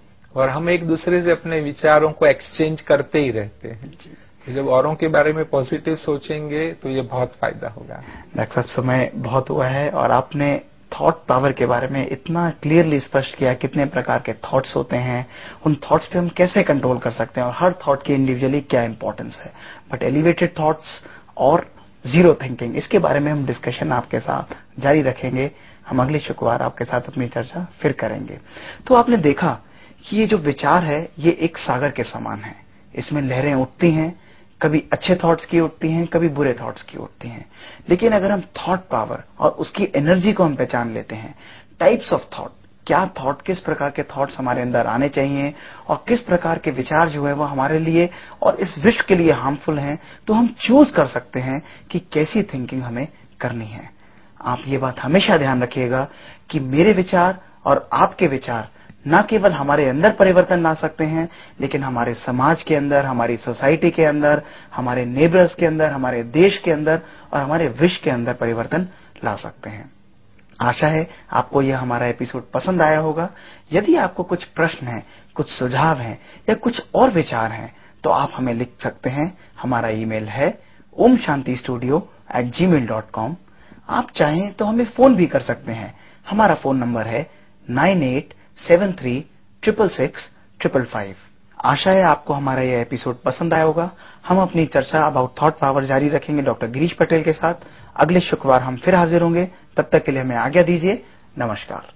और हम एक दूसरे से अपने विचारों को एक्सचेंज करते ही रहते हैं। तो जब औरों के बारे में पॉजिटिव सोचेंगे तो ये बहुत फायदा होगा। डॉक्टर साहब समय बहुत हुआ है और आपने थॉट पावर के बारे में इतना क्लियरली स्पष्ट किया कितने प्रकार के थॉट्स होते हैं, उन थॉट्स पे हम कैसे कंट्रोल कर सकते हैं और हर थॉट की इंडिविजुअली क्या इंपॉर्टेंस है। बट एलिवेटेड थॉट्स और जीरो थिंकिंग, इसके बारे में हम डिस्कशन आपके साथ जारी रखेंगे। हम अगले शुक्रवार आपके साथ अपनी चर्चा फिर करेंगे। तो आपने देखा कि ये जो विचार है ये एक सागर के समान है। इसमें लहरें उठती हैं, कभी अच्छे थॉट्स की उठती हैं, कभी बुरे थॉट्स की उठती हैं। लेकिन अगर हम थॉट पावर और उसकी एनर्जी को हम पहचान लेते हैं, टाइप्स ऑफ थॉट, क्या थॉट, किस प्रकार के थॉट्स हमारे अंदर आने चाहिए और किस प्रकार के विचार जो है वो हमारे लिए और इस विश्व के लिए हार्मफुल हैं, तो हम चूज कर सकते हैं कि कैसी थिंकिंग हमें करनी है। आप ये बात हमेशा ध्यान रखिएगा कि मेरे विचार और आपके विचार न केवल हमारे अंदर परिवर्तन ला सकते हैं, लेकिन हमारे समाज के अंदर, हमारी सोसाइटी के अंदर, हमारे नेबर्स के अंदर, हमारे देश के अंदर और हमारे विश्व के अंदर परिवर्तन ला सकते हैं। आशा है आपको यह हमारा एपिसोड पसंद आया होगा। यदि आपको कुछ प्रश्न हैं, कुछ सुझाव हैं या कुछ और विचार हैं तो आप हमें लिख सकते हैं। हमारा ईमेल है Om Shanti studio at ji mail dot com. आप चाहें तो हमें फोन भी कर सकते हैं। हमारा फोन नंबर है nine eight seven three triple six triple five. आशा है आपको हमारा यह एपिसोड पसंद आया होगा। हम अपनी चर्चा अबाउट थॉट पावर जारी रखेंगे डॉक्टर गिरीश पटेल के साथ। अगले शुक्रवार हम फिर हाजिर होंगे। तब तक के लिए हमें आज्ञा दीजिए। नमस्कार।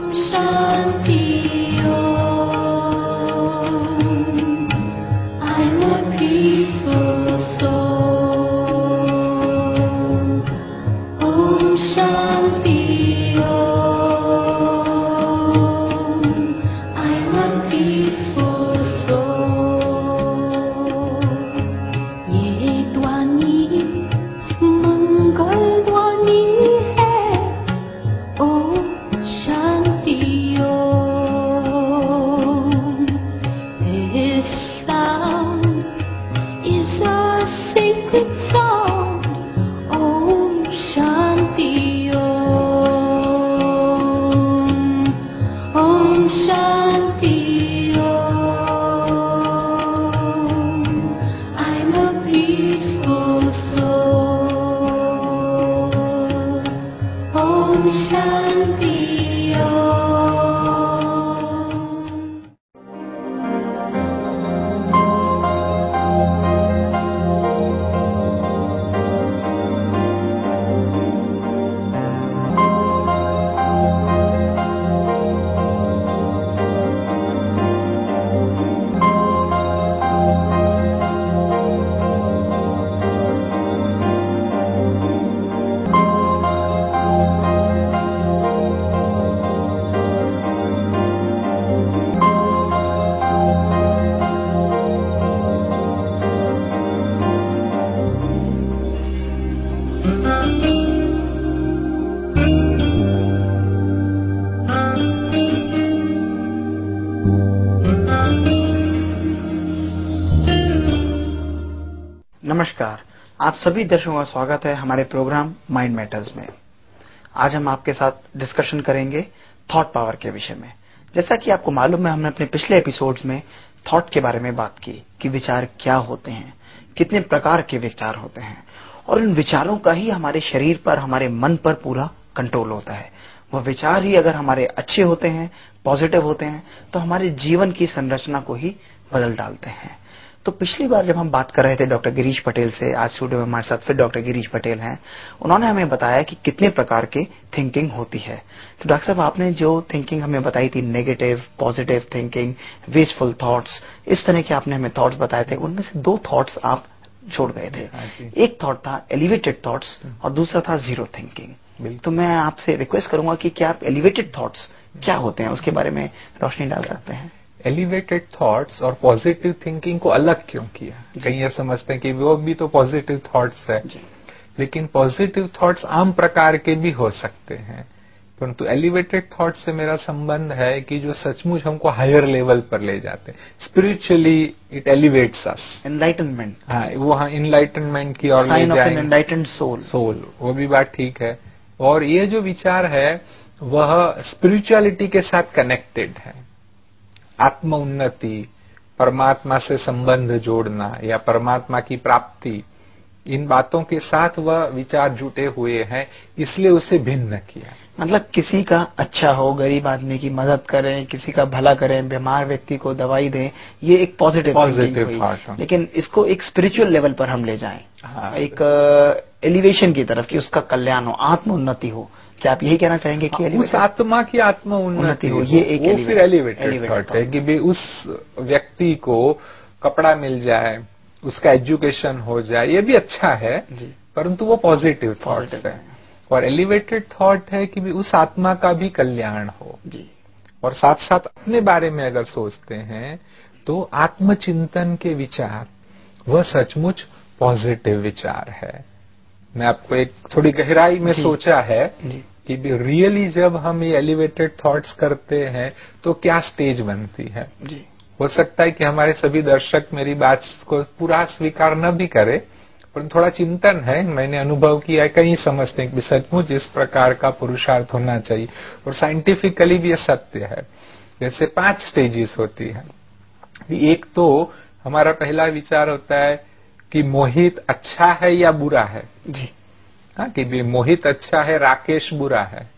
नमस्कार, आप सभी दर्शकों का स्वागत है हमारे प्रोग्राम माइंड मैटर्स में। आज हम आपके साथ डिस्कशन करेंगे थॉट पावर के विषय में। जैसा कि आपको मालूम है, हमने अपने पिछले एपिसोड्स में थॉट के बारे में बात की कि विचार क्या होते हैं, कितने प्रकार के विचार होते हैं और इन विचारों का ही हमारे शरीर पर, हमारे मन पर पूरा कंट्रोल होता है। वह विचार ही अगर हमारे अच्छे होते हैं, पॉजिटिव होते हैं, तो हमारे जीवन की संरचना को ही बदल डालते हैं। तो पिछली बार जब हम बात कर रहे थे डॉक्टर गिरीश पटेल से, आज स्टूडियो में हमारे साथ फिर डॉक्टर गिरीश पटेल हैं, उन्होंने हमें बताया कि कितने प्रकार के थिंकिंग होती है। तो डॉक्टर साहब, आपने जो थिंकिंग हमें बताई थी, negative, positive thinking, wasteful thoughts, इस तरह के आपने हमें थॉट्स बताए थे। उनमें से दो थॉट्स आप छोड़ गए थे। एक थॉट था एलिवेटेड थॉट्स और दूसरा था जीरो थिंकिंग। तो मैं आपसे रिक्वेस्ट करूंगा कि क्या आप एलिवेटेड थॉट्स क्या होते हैं उसके बारे में रोशनी डाल सकते हैं? एलिवेटेड थॉट्स और पॉजिटिव थिंकिंग को अलग क्यों किया? कहीं ये समझते हैं कि वो भी तो पॉजिटिव थॉट्स है, लेकिन पॉजिटिव थॉट्स आम प्रकार के भी हो सकते हैं, परंतु एलिवेटेड थॉट्स से मेरा संबंध है कि जो सचमुच हमको हायर लेवल पर ले जाते हैं, spiritually it elevates us. Enlightenment, हाँ, वो हाँ इनलाइटनमेंट की ओर ले जाएंगे। Sign of an enlightened soul. Soul, वो भी बात ठीक है। और ये जो विचार है वह स्पिरिचुअलिटी के साथ कनेक्टेड है। आत्म उन्नति, परमात्मा से संबंध जोड़ना या परमात्मा की प्राप्ति, इन बातों के साथ वह विचार जुटे हुए हैं, इसलिए उसे भिन्न किया। मतलब किसी का अच्छा हो, गरीब आदमी की मदद करें, किसी का भला करें, बीमार व्यक्ति को दवाई दें, ये एक पॉजिटिव थिंकिंग हुई। लेकिन इसको एक स्पिरिचुअल लेवल पर हम ले जाएं, हाँ, एक एलिवेशन की तरफ कि उसका कल्याण हो, आत्म उन्नति हो। क्या आप यही कहना चाहेंगे कि उस आत्मा की आत्म उन्नति हो, ये एक वो फिर एलिवेटेड थॉट है कि भाई उस व्यक्ति को कपड़ा मिल जाए, उसका एजुकेशन हो जाए, ये भी अच्छा है, परंतु वो पॉजिटिव थॉट्स है। और एलिवेटेड थॉट है कि भी उस आत्मा का भी कल्याण हो जी। और साथ साथ अपने बारे में अगर सोचते हैं तो आत्मचिंतन के विचार वह सचमुच पॉजिटिव विचार है। मैं आपको एक थोड़ी गहराई में सोचा है कि भी रियली जब हम ये एलिवेटेड थॉट्स करते हैं तो क्या स्टेज बनती है जी। हो सकता है कि हमारे सभी दर्शक मेरी बात को पूरा स्वीकार न भी करे, पर थोड़ा चिंतन है, मैंने अनुभव किया है, कई समझते हैं कि सचमुच इस प्रकार का पुरुषार्थ होना चाहिए और साइंटिफिकली भी ये सत्य है। जैसे पांच स्टेजेस होती है। एक तो हमारा पहला विचार होता है कि मोहित अच्छा है या बुरा है जी। हाँ, कि भी मोहित अच्छा है, राकेश बुरा है।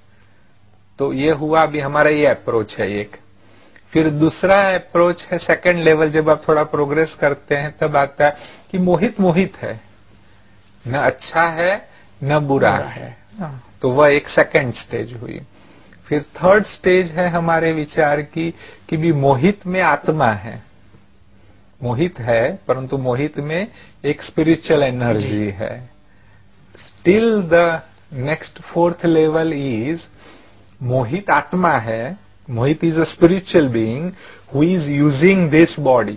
तो ये हुआ भी हमारा ये अप्रोच है एक। फिर दूसरा अप्रोच है सेकंड लेवल, जब आप थोड़ा प्रोग्रेस करते हैं तब आता है कि मोहित मोहित है, न अच्छा है न बुरा है, है। तो वह एक सेकंड स्टेज हुई। फिर थर्ड स्टेज है हमारे विचार की कि भी मोहित में आत्मा है, मोहित है परंतु मोहित में एक स्पिरिचुअल एनर्जी है। Still the next fourth level is Mohit आत्मा है, Mohit is a spiritual being who is using this body.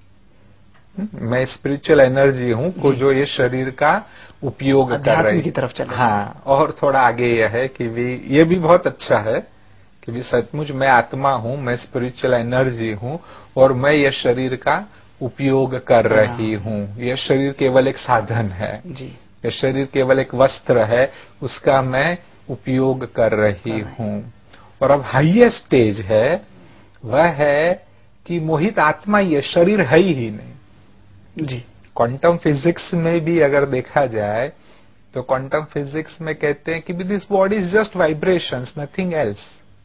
मैं स्पिरिचुअल एनर्जी हूं को जो ये शरीर का उपयोग कर रही की तरफ चले। हाँ, और थोड़ा आगे यह है कि भी ये भी बहुत अच्छा है कि भी सचमुच मैं आत्मा हूं, मैं स्पिरिचुअल एनर्जी हूं और मैं ये शरीर का उपयोग कर रही हूं। यह शरीर केवल एक साधन है जी। यह शरीर केवल एक वस्त्र है, उसका मैं उपयोग कर रही हूं। और अब हाईएस्ट स्टेज है वह है कि मोहित आत्मा, ये शरीर है ही नहीं जी। क्वांटम फिजिक्स में भी अगर देखा जाए तो क्वांटम फिजिक्स में कहते हैं कि this body is just vibrations, nothing else.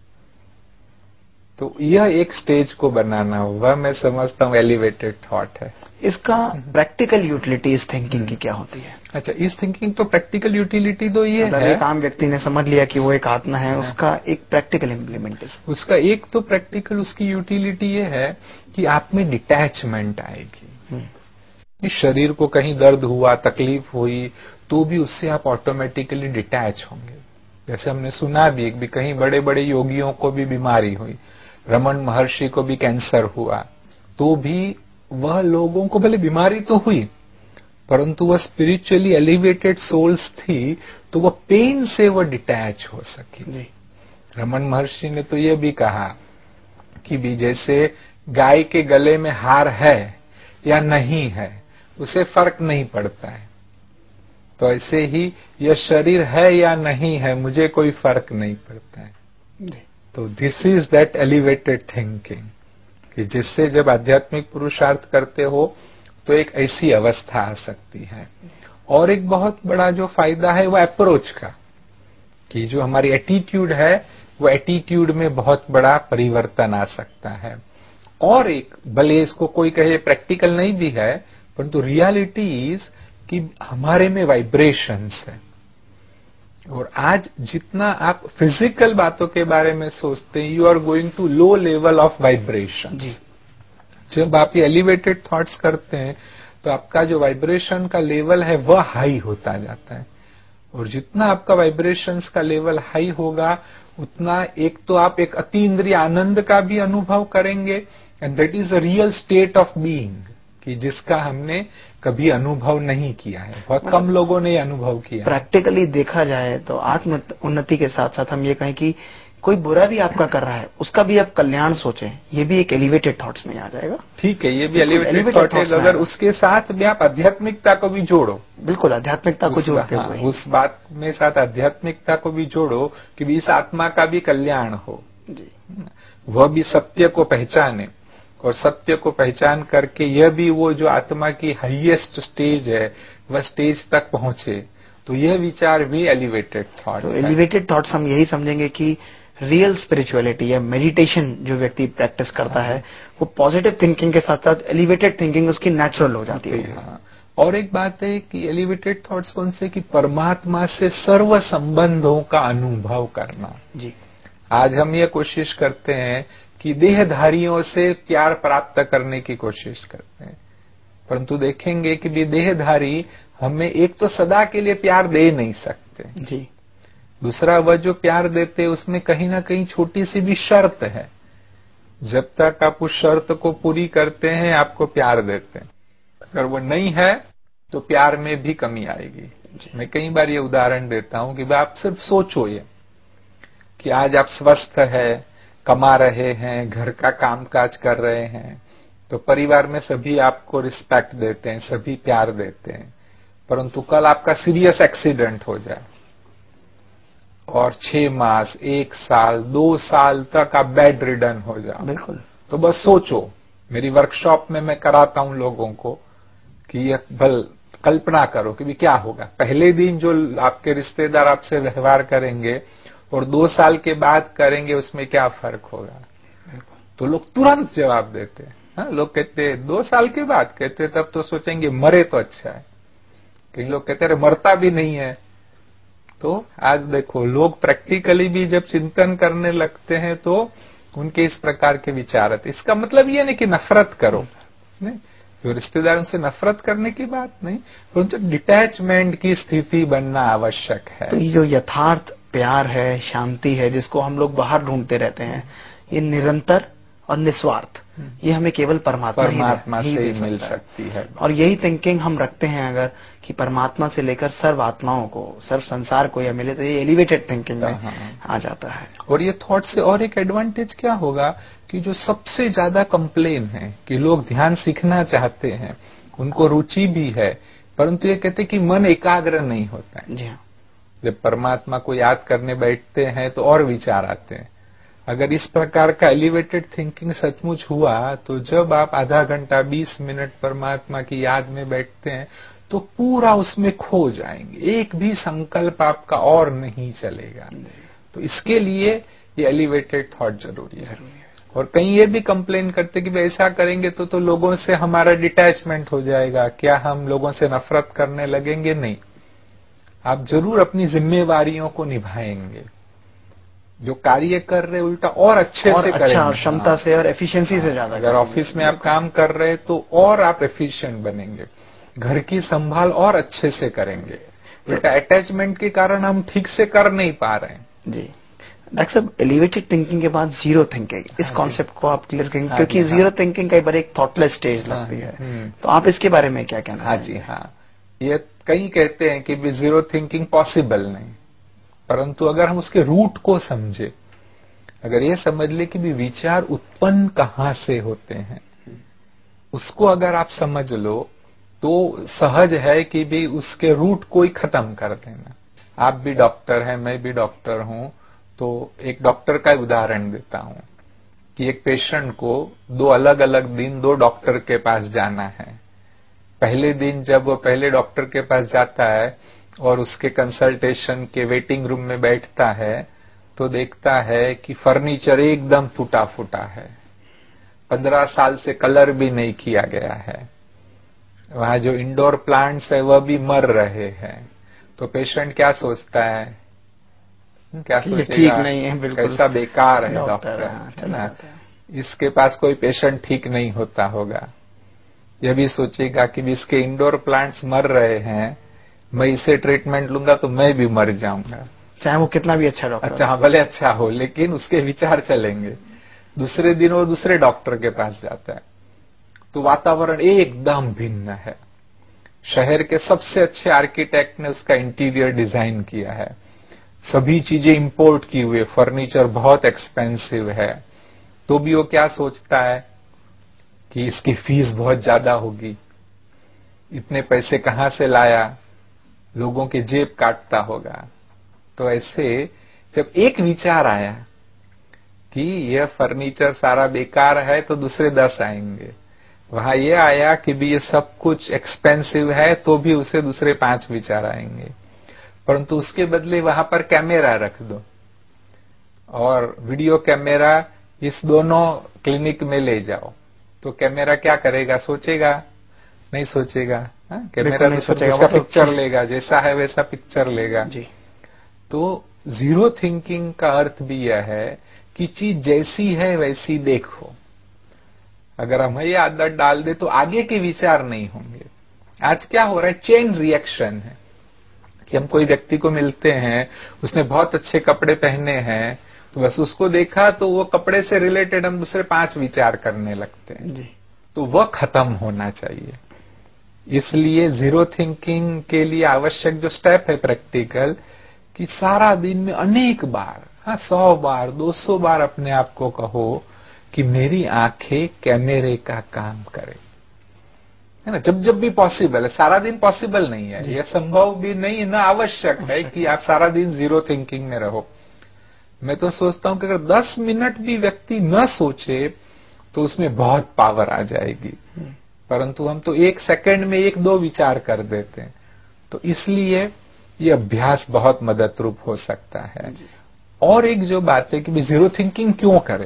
तो यह एक स्टेज को बनाना होगा, मैं समझता हूं एलिवेटेड थॉट है। इसका प्रैक्टिकल यूटिलिटी इस थिंकिंग की क्या होती है? अच्छा, इस थिंकिंग तो प्रैक्टिकल यूटिलिटी तो ये मतलब है, एक आम व्यक्ति ने समझ लिया कि वो एक आत्मा है, उसका एक प्रैक्टिकल इम्प्लीमेंटेशन। उसका एक तो प्रैक्टिकल उसकी यूटिलिटी ये है कि आप में डिटैचमेंट आएगी। इस शरीर को कहीं दर्द हुआ, तकलीफ हुई तो भी उससे आप ऑटोमेटिकली डिटैच होंगे। जैसे हमने सुना भी भी कहीं बड़े बड़े योगियों को भी बीमारी हुई, रमन महर्षि को भी कैंसर हुआ, तो भी वह लोगों को भले बीमारी तो हुई परंतु वह स्पिरिचुअली एलिवेटेड सोल्स थी, तो वह पेन से वह डिटैच हो सकी। रमन महर्षि ने तो यह भी कहा कि भी जैसे गाय के गले में हार है या नहीं है उसे फर्क नहीं पड़ता है, तो ऐसे ही यह शरीर है या नहीं है मुझे कोई फर्क नहीं पड़ता है। तो this is that elevated thinking कि जिससे जब आध्यात्मिक पुरुषार्थ करते हो तो एक ऐसी अवस्था आ सकती है। और एक बहुत बड़ा जो फायदा है वो अप्रोच का, कि जो हमारी एटीट्यूड है वो एटीट्यूड में बहुत बड़ा परिवर्तन आ सकता है। और एक, भले इसको कोई कहे प्रैक्टिकल नहीं भी है, परंतु रियलिटी इज कि हमारे में वाइब्रेशंस है। और आज जितना आप फिजिकल बातों के बारे में सोचते हैं, you are going to low level of vibration. जब आप ये एलिवेटेड थॉट्स करते हैं तो आपका जो वाइब्रेशन का लेवल है वह हाई होता जाता है। और जितना आपका वाइब्रेशंस का लेवल हाई होगा, उतना एक तो आप एक अतीन्द्रिय आनंद का भी अनुभव करेंगे, and that is a real state of being, कि जिसका हमने कभी अनुभव नहीं किया है। बहुत कम लोगों ने अनुभव किया। प्रैक्टिकली देखा जाए तो आत्म उन्नति के साथ साथ हम ये कहें कि कोई बुरा भी आपका कर रहा है, उसका भी आप कल्याण सोचें, ये भी एक एलिवेटेड थॉट्स में आ जाएगा। ठीक है, ये भी एलिवेटेड थॉट है। अगर उसके साथ भी आप आध्यात्मिकता को भी जोड़ो, बिल्कुल आध्यात्मिकता को जोड़ते हुए उस बात में साथ आध्यात्मिकता को भी जोड़ो कि इस आत्मा का भी कल्याण हो, वह भी सत्य को पहचाने, और सत्य को पहचान करके यह भी वो जो आत्मा की हाईएस्ट स्टेज है वह स्टेज तक पहुंचे, तो यह विचार भी एलिवेटेड थॉट। तो एलिवेटेड थॉट्स हम यही समझेंगे कि रियल स्पिरिचुअलिटी या मेडिटेशन जो व्यक्ति प्रैक्टिस करता है, वो पॉजिटिव थिंकिंग के साथ साथ एलिवेटेड थिंकिंग उसकी नेचुरल हो जाती है। हाँ। और एक बात है कि एलिवेटेड थॉट्स कौन से, कि परमात्मा से सर्व संबंधों का अनुभव करना। जी, आज हम ये कोशिश करते हैं कि देहधारियों से प्यार प्राप्त करने की कोशिश करते हैं, परंतु देखेंगे कि भी देहधारी हमें एक तो सदा के लिए प्यार दे नहीं सकते जी, दूसरा वह जो प्यार देते उसमें कहीं ना कहीं छोटी सी भी शर्त है। जब तक आप उस शर्त को पूरी करते हैं आपको प्यार देते हैं, अगर वो नहीं है तो प्यार में भी कमी आएगी। मैं कई बार ये उदाहरण देता हूं कि आप सिर्फ सोचो ये कि आज आप स्वस्थ है, कमा रहे हैं, घर का कामकाज कर रहे हैं, तो परिवार में सभी आपको रिस्पेक्ट देते हैं, सभी प्यार देते हैं, परंतु कल आपका सीरियस एक्सीडेंट हो जाए और छह मास, एक साल, दो साल तक आप बेड रिडन हो जाओ। बिल्कुल। तो बस सोचो, मेरी वर्कशॉप में मैं कराता हूं लोगों को कि यह भल कल्पना करो कि भी क्या होगा। पहले दिन जो आपके रिश्तेदार आपसे व्यवहार करेंगे और दो साल के बाद करेंगे, उसमें क्या फर्क होगा। तो लोग तुरंत जवाब देते हैं। हाँ, लोग कहते दो साल के बाद, कहते तब तो सोचेंगे मरे तो अच्छा है। कई लोग कहते अरे मरता भी नहीं है। तो आज देखो, लोग प्रैक्टिकली भी जब चिंतन करने लगते हैं तो उनके इस प्रकार के विचार आते। इसका मतलब ये नहीं कि नफरत करो, नहीं, तो रिश्तेदारों से नफरत करने की बात नहीं, परंतु डिटैचमेंट की स्थिति बनना आवश्यक है। तो ये जो यथार्थ प्यार है, शांति है, जिसको हम लोग बाहर ढूंढते रहते हैं, ये निरंतर और निस्वार्थ, ये हमें केवल परमात्मा परमात्मा ही, से ही ही मिल सकती है। और यही थिंकिंग हम रखते हैं अगर कि परमात्मा से लेकर सर्व आत्माओं को, सर्व संसार को यह मिले, तो ये एलिवेटेड थिंकिंग में आ जाता है। और ये थॉट से और एक एडवांटेज क्या होगा कि जो सबसे ज्यादा कंप्लेन है कि लोग ध्यान सीखना चाहते हैं, उनको रुचि भी है, परंतु ये कहते कि मन एकाग्र नहीं होता है। जी हाँ। जब परमात्मा को याद करने बैठते हैं तो और विचार आते हैं। अगर इस प्रकार का एलिवेटेड थिंकिंग सचमुच हुआ तो जब आप आधा घंटा बीस मिनट परमात्मा की याद में बैठते हैं तो पूरा उसमें खो जाएंगे, एक भी संकल्प आपका और नहीं चलेगा। तो इसके लिए ये एलिवेटेड थॉट जरूरी है। और कहीं ये भी कंप्लेन करते कि भाई ऐसा करेंगे तो तो लोगों से हमारा डिटैचमेंट हो जाएगा, क्या हम लोगों से नफरत करने लगेंगे? नहीं, आप जरूर अपनी जिम्मेवारियों को निभाएंगे, जो कार्य कर रहे उल्टा और अच्छे और से अच्छा करेंगे, और क्षमता से और एफिशिएंसी से ज्यादा। अगर ऑफिस में आप काम कर रहे तो और आप एफिशिएंट बनेंगे, घर की संभाल और अच्छे से करेंगे। उल्टा अटैचमेंट के कारण हम ठीक से कर नहीं पा रहे हैं। जी डॉक्टर साहब, एलिवेटेड थिंकिंग के बाद जीरो थिंकिंग, इस कॉन्सेप्ट को आप क्लियर करेंगे, क्योंकि जीरो थिंकिंग कई बार एक थॉटलेस स्टेज लगती है, तो आप इसके बारे में क्या कहना हाँ जी हाँ, ये कई कहते हैं कि जीरो थिंकिंग पॉसिबल नहीं, परंतु अगर हम उसके रूट को समझे, अगर ये समझ ले कि भी विचार उत्पन्न कहां से होते हैं, उसको अगर आप समझ लो तो सहज है कि भी उसके रूट को ही खत्म कर देना। आप भी डॉक्टर हैं, मैं भी डॉक्टर हूं, तो एक डॉक्टर का उदाहरण देता हूं कि एक पेशेंट को दो अलग अलग दिन दो डॉक्टर के पास जाना है। पहले दिन जब वो पहले डॉक्टर के पास जाता है और उसके कंसल्टेशन के वेटिंग रूम में बैठता है तो देखता है कि फर्नीचर एकदम टूटा फूटा है, पंद्रह साल से कलर भी नहीं किया गया है, वहां जो इंडोर प्लांट्स है वह भी मर रहे हैं, तो पेशेंट क्या सोचता है, क्या सोचेगा, ठीक नहीं है, बिल्कुल कैसा बेकार है डॉक्टर, डॉक्टर, है ना। इसके पास कोई पेशेंट ठीक नहीं होता होगा, यह भी सोचेगा कि भी इसके इंडोर प्लांट्स मर रहे हैं, मैं इसे ट्रीटमेंट लूंगा तो मैं भी मर जाऊंगा, चाहे वो कितना भी अच्छा डॉक्टर, अच्छा भले अच्छा हो, लेकिन उसके विचार चलेंगे। दूसरे दिन वो दूसरे डॉक्टर के पास जाता है, तो वातावरण एकदम भिन्न है। शहर के सबसे अच्छे आर्किटेक्ट ने उसका इंटीरियर डिजाइन किया है, सभी चीजें इंपोर्ट की हुई, फर्नीचर बहुत एक्सपेंसिव है, तो भी वो क्या सोचता है कि इसकी फीस बहुत ज्यादा होगी, इतने पैसे कहां से लाया, लोगों के जेब काटता होगा। तो ऐसे जब एक विचार आया कि यह फर्नीचर सारा बेकार है, तो दूसरे दस आएंगे, वहां यह आया कि भी ये सब कुछ एक्सपेंसिव है, तो भी उसे दूसरे पांच विचार आएंगे, परंतु उसके बदले वहां पर कैमरा रख दो और वीडियो कैमरा इस दोनों क्लिनिक में ले जाओ, तो कैमरा क्या करेगा, सोचेगा नहीं सोचेगा, हा? कैमरा तो सिर्फ उसका तो पिक्चर लेगा, जैसा है वैसा पिक्चर लेगा जी। तो जीरो थिंकिंग का अर्थ भी यह है कि चीज जैसी है वैसी देखो। अगर हम ये आदत डाल दे तो आगे के विचार नहीं होंगे। आज क्या हो रहा है, चेन रिएक्शन है कि हम कोई व्यक्ति को मिलते हैं, उसने बहुत अच्छे कपड़े पहने हैं, तो बस उसको देखा तो वो कपड़े से रिलेटेड हम दूसरे पांच विचार करने लगते हैं जी। तो वह खत्म होना चाहिए। इसलिए जीरो थिंकिंग के लिए आवश्यक जो स्टेप है प्रैक्टिकल, कि सारा दिन में अनेक बार, हाँ सौ बार दो सौ बार अपने आप को कहो कि मेरी आंखें कैमरे का काम करें, है ना। जब जब भी पॉसिबल है, सारा दिन पॉसिबल नहीं है, यह संभव भी नहीं ना आवश्यक है कि आप सारा दिन जीरो थिंकिंग में रहो। मैं तो सोचता हूं कि अगर दस मिनट भी व्यक्ति न सोचे तो उसमें बहुत पावर आ जाएगी, परंतु हम तो एक सेकंड में एक दो विचार कर देते हैं। तो इसलिए ये अभ्यास बहुत मददरूप हो सकता है। और एक जो बात है कि जीरो थिंकिंग क्यों करें,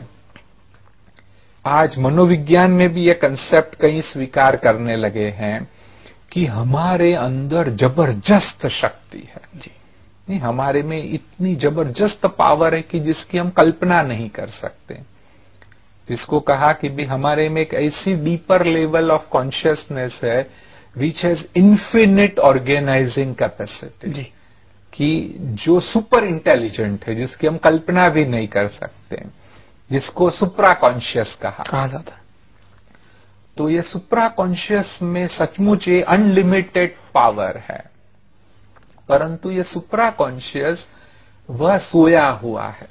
आज मनोविज्ञान में भी ये कंसेप्ट कहीं स्वीकार करने लगे हैं कि हमारे अंदर जबरदस्त शक्ति है जी, नहीं हमारे में इतनी जबरदस्त पावर है कि जिसकी हम कल्पना नहीं कर सकते, जिसको कहा कि भी हमारे में एक ऐसी डीपर लेवल ऑफ कॉन्शियसनेस है which has infinite organizing capacity जी, कि जो सुपर इंटेलिजेंट है, जिसकी हम कल्पना भी नहीं कर सकते, जिसको सुप्रा कॉन्शियस कहा कहा जाता है। तो ये सुप्रा कॉन्शियस में सचमुच ये अनलिमिटेड पावर है, परंतु ये सुप्रा कॉन्शियस वह सोया हुआ है।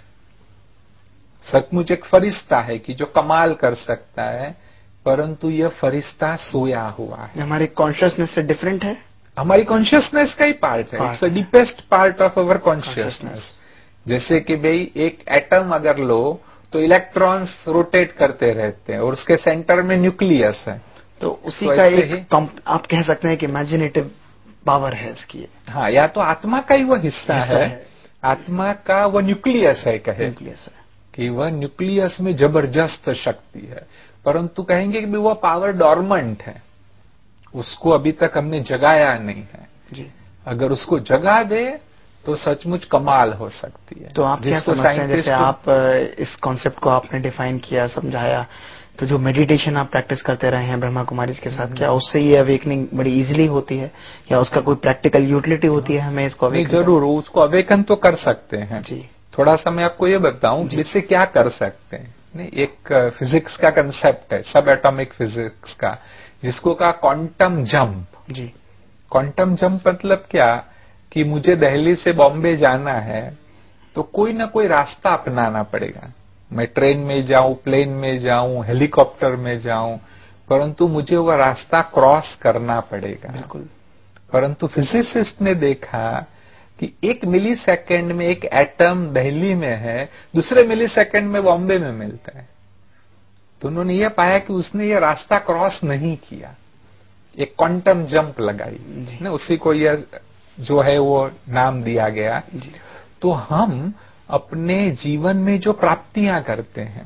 सचमुच एक फरिश्ता है कि जो कमाल कर सकता है, परंतु यह फरिश्ता सोया हुआ है। हमारी कॉन्शियसनेस से डिफरेंट है, हमारी कॉन्शियसनेस का ही पार्ट है, it's a deepest part of our consciousness. जैसे कि भाई एक एटम अगर लो तो इलेक्ट्रॉन्स रोटेट करते रहते हैं और उसके सेंटर में न्यूक्लियस है, तो उसी तो का एक आप कह सकते हैं कि इमेजिनेटिव पावर है इसकी। हाँ, या तो आत्मा का ही वो हिस्सा, हिस्सा है, है आत्मा का वो न्यूक्लियस है, कहे न्यूक्लियस है कि वह न्यूक्लियस में जबरदस्त शक्ति है, परंतु कहेंगे कि वह पावर डॉर्मेंट है, उसको अभी तक हमने जगाया नहीं है जी। अगर उसको जगा दे तो सचमुच कमाल हो सकती है। तो आप क्या समझते हैं, जैसे आप इस कॉन्सेप्ट को आपने डिफाइन किया, समझाया, तो जो मेडिटेशन आप प्रैक्टिस करते रहे हैं ब्रह्मा कुमारी के साथ, क्या उससे ये अवेकनिंग बड़ी इजीली होती है या उसका कोई प्रैक्टिकल यूटिलिटी होती है हमें इसको? नहीं, जरूर उसको अवेकन तो कर सकते हैं जी। थोड़ा सा मैं आपको ये बताऊं इससे क्या कर सकते हैं। नहीं, एक फिजिक्स का कंसेप्ट है, सब एटॉमिक फिजिक्स का, जिसको कहा क्वांटम जंप जी। क्वांटम जंप मतलब क्या कि मुझे दिल्ली से बॉम्बे जाना है तो कोई ना कोई रास्ता अपनाना पड़ेगा। मैं ट्रेन में जाऊं, प्लेन में जाऊं, हेलीकॉप्टर में जाऊं, परंतु मुझे वह रास्ता क्रॉस करना पड़ेगा। बिल्कुल। परंतु फिजिसिस्ट ने देखा कि एक मिली सेकेंड में एक एटम दिल्ली में है, दूसरे मिली सेकेंड में बॉम्बे में मिलता है, तो उन्होंने यह पाया कि उसने यह रास्ता क्रॉस नहीं किया, एक क्वांटम जंप लगाई ना, उसी को यह जो है वो नाम दिया गया। तो हम अपने जीवन में जो प्राप्तियां करते हैं,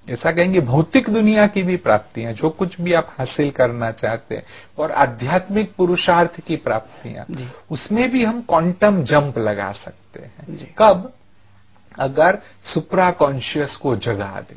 ऐसा कहेंगे भौतिक दुनिया की भी प्राप्तियां, जो कुछ भी आप हासिल करना चाहते हैं, और आध्यात्मिक पुरुषार्थ की प्राप्तियां, उसमें भी हम क्वांटम जंप लगा सकते हैं। कब? अगर सुप्रा कॉन्शियस को जगा दे।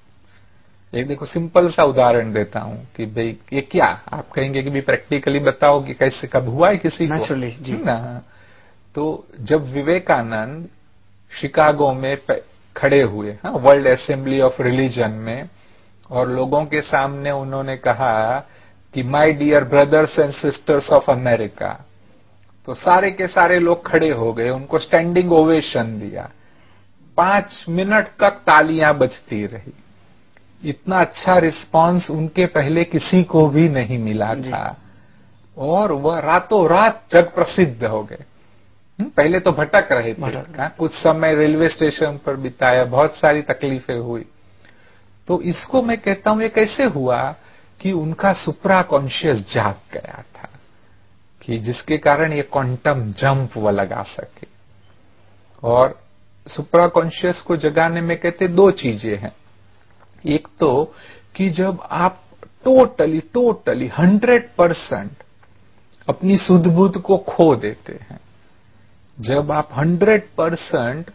एक देखो सिंपल सा उदाहरण देता हूं कि भाई ये क्या, आप कहेंगे कि भी प्रैक्टिकली बताओ कि कैसे, कब हुआ है किसी को? नेचुरली जी ना। तो जब विवेकानंद शिकागो में खड़े हुए, हाँ, वर्ल्ड असेंबली ऑफ रिलीजन में, और लोगों के सामने उन्होंने कहा कि my dear brothers and sisters of America, तो सारे के सारे लोग खड़े हो गए, उनको स्टैंडिंग ओवेशन दिया, पांच मिनट तक तालियां बजती रही। इतना अच्छा रिस्पांस उनके पहले किसी को भी नहीं मिला था, और वह रातों रात जग प्रसिद्ध हो गए। पहले तो भटक रहे थे, कुछ समय रेलवे स्टेशन पर बिताया, बहुत सारी तकलीफें हुई। तो इसको मैं कहता हूं ये कैसे हुआ कि उनका सुप्रा कॉन्शियस जाग गया था, कि जिसके कारण ये क्वांटम जंप वो लगा सके। और सुप्रा कॉन्शियस को जगाने में कहते दो चीजें हैं। एक तो कि जब आप टोटली टोटली हंड्रेड परसेंट अपनी सुध बुध को खो देते हैं, जब आप हंड्रेड परसेंट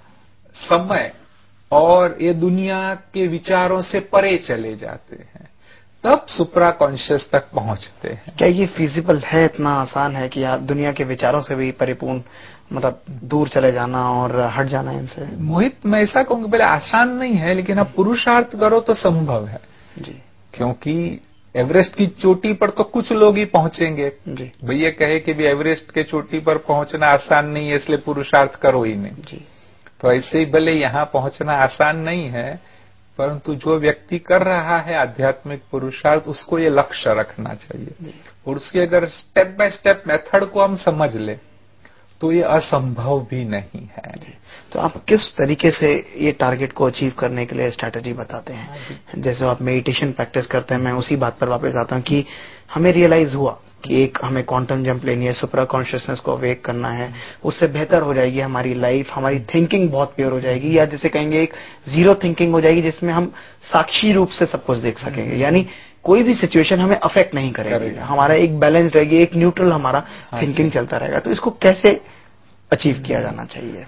समय और ये दुनिया के विचारों से परे चले जाते हैं, तब सुप्रा कॉन्शियस तक पहुंचते हैं। क्या ये फिजिबल है? इतना आसान है कि आप दुनिया के विचारों से भी परिपूर्ण, मतलब दूर चले जाना और हट जाना इनसे? मोहित, मैं ऐसा कहूंगा पहले आसान नहीं है, लेकिन आप पुरुषार्थ करो तो संभव है जी। क्योंकि एवरेस्ट की चोटी पर तो कुछ लोग ही पहुंचेंगे। भैया कहे कि भी एवरेस्ट के चोटी पर पहुंचना आसान नहीं है, इसलिए पुरुषार्थ करो ही नहीं जी। तो ऐसे ही भले यहां पहुंचना आसान नहीं है, परंतु जो व्यक्ति कर रहा है आध्यात्मिक पुरुषार्थ, उसको ये लक्ष्य रखना चाहिए, और उसके अगर स्टेप बाय स्टेप मेथड को हम समझ ले तो ये असंभव भी नहीं है। तो आप किस तरीके से ये टारगेट को अचीव करने के लिए स्ट्रैटेजी बताते हैं? जैसे आप मेडिटेशन प्रैक्टिस करते हैं, मैं उसी बात पर वापस आता हूं कि हमें रियलाइज हुआ कि एक हमें क्वांटम जंप लेनी है, सुप्रा कॉन्शियसनेस को अवेक करना है, उससे बेहतर हो जाएगी हमारी लाइफ, हमारी थिंकिंग बहुत प्योर हो जाएगी, या जैसे कहेंगे एक जीरो थिंकिंग हो जाएगी जिसमें हम साक्षी रूप से सब कुछ देख सकेंगे, यानी कोई भी सिचुएशन हमें अफेक्ट नहीं करेगी, हमारा एक बैलेंस रहेगी, एक न्यूट्रल हमारा थिंकिंग चलता रहेगा। तो इसको कैसे अचीव किया जाना चाहिए?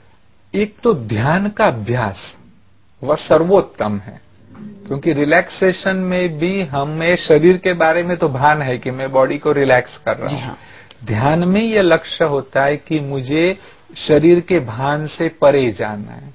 एक तो ध्यान का अभ्यास वह सर्वोत्तम है, क्योंकि रिलैक्सेशन में भी हमें शरीर के बारे में तो भान है कि मैं बॉडी को रिलैक्स कर रहा हूं। हाँ। ध्यान में यह लक्ष्य होता है कि मुझे शरीर के भान से परे जाना है,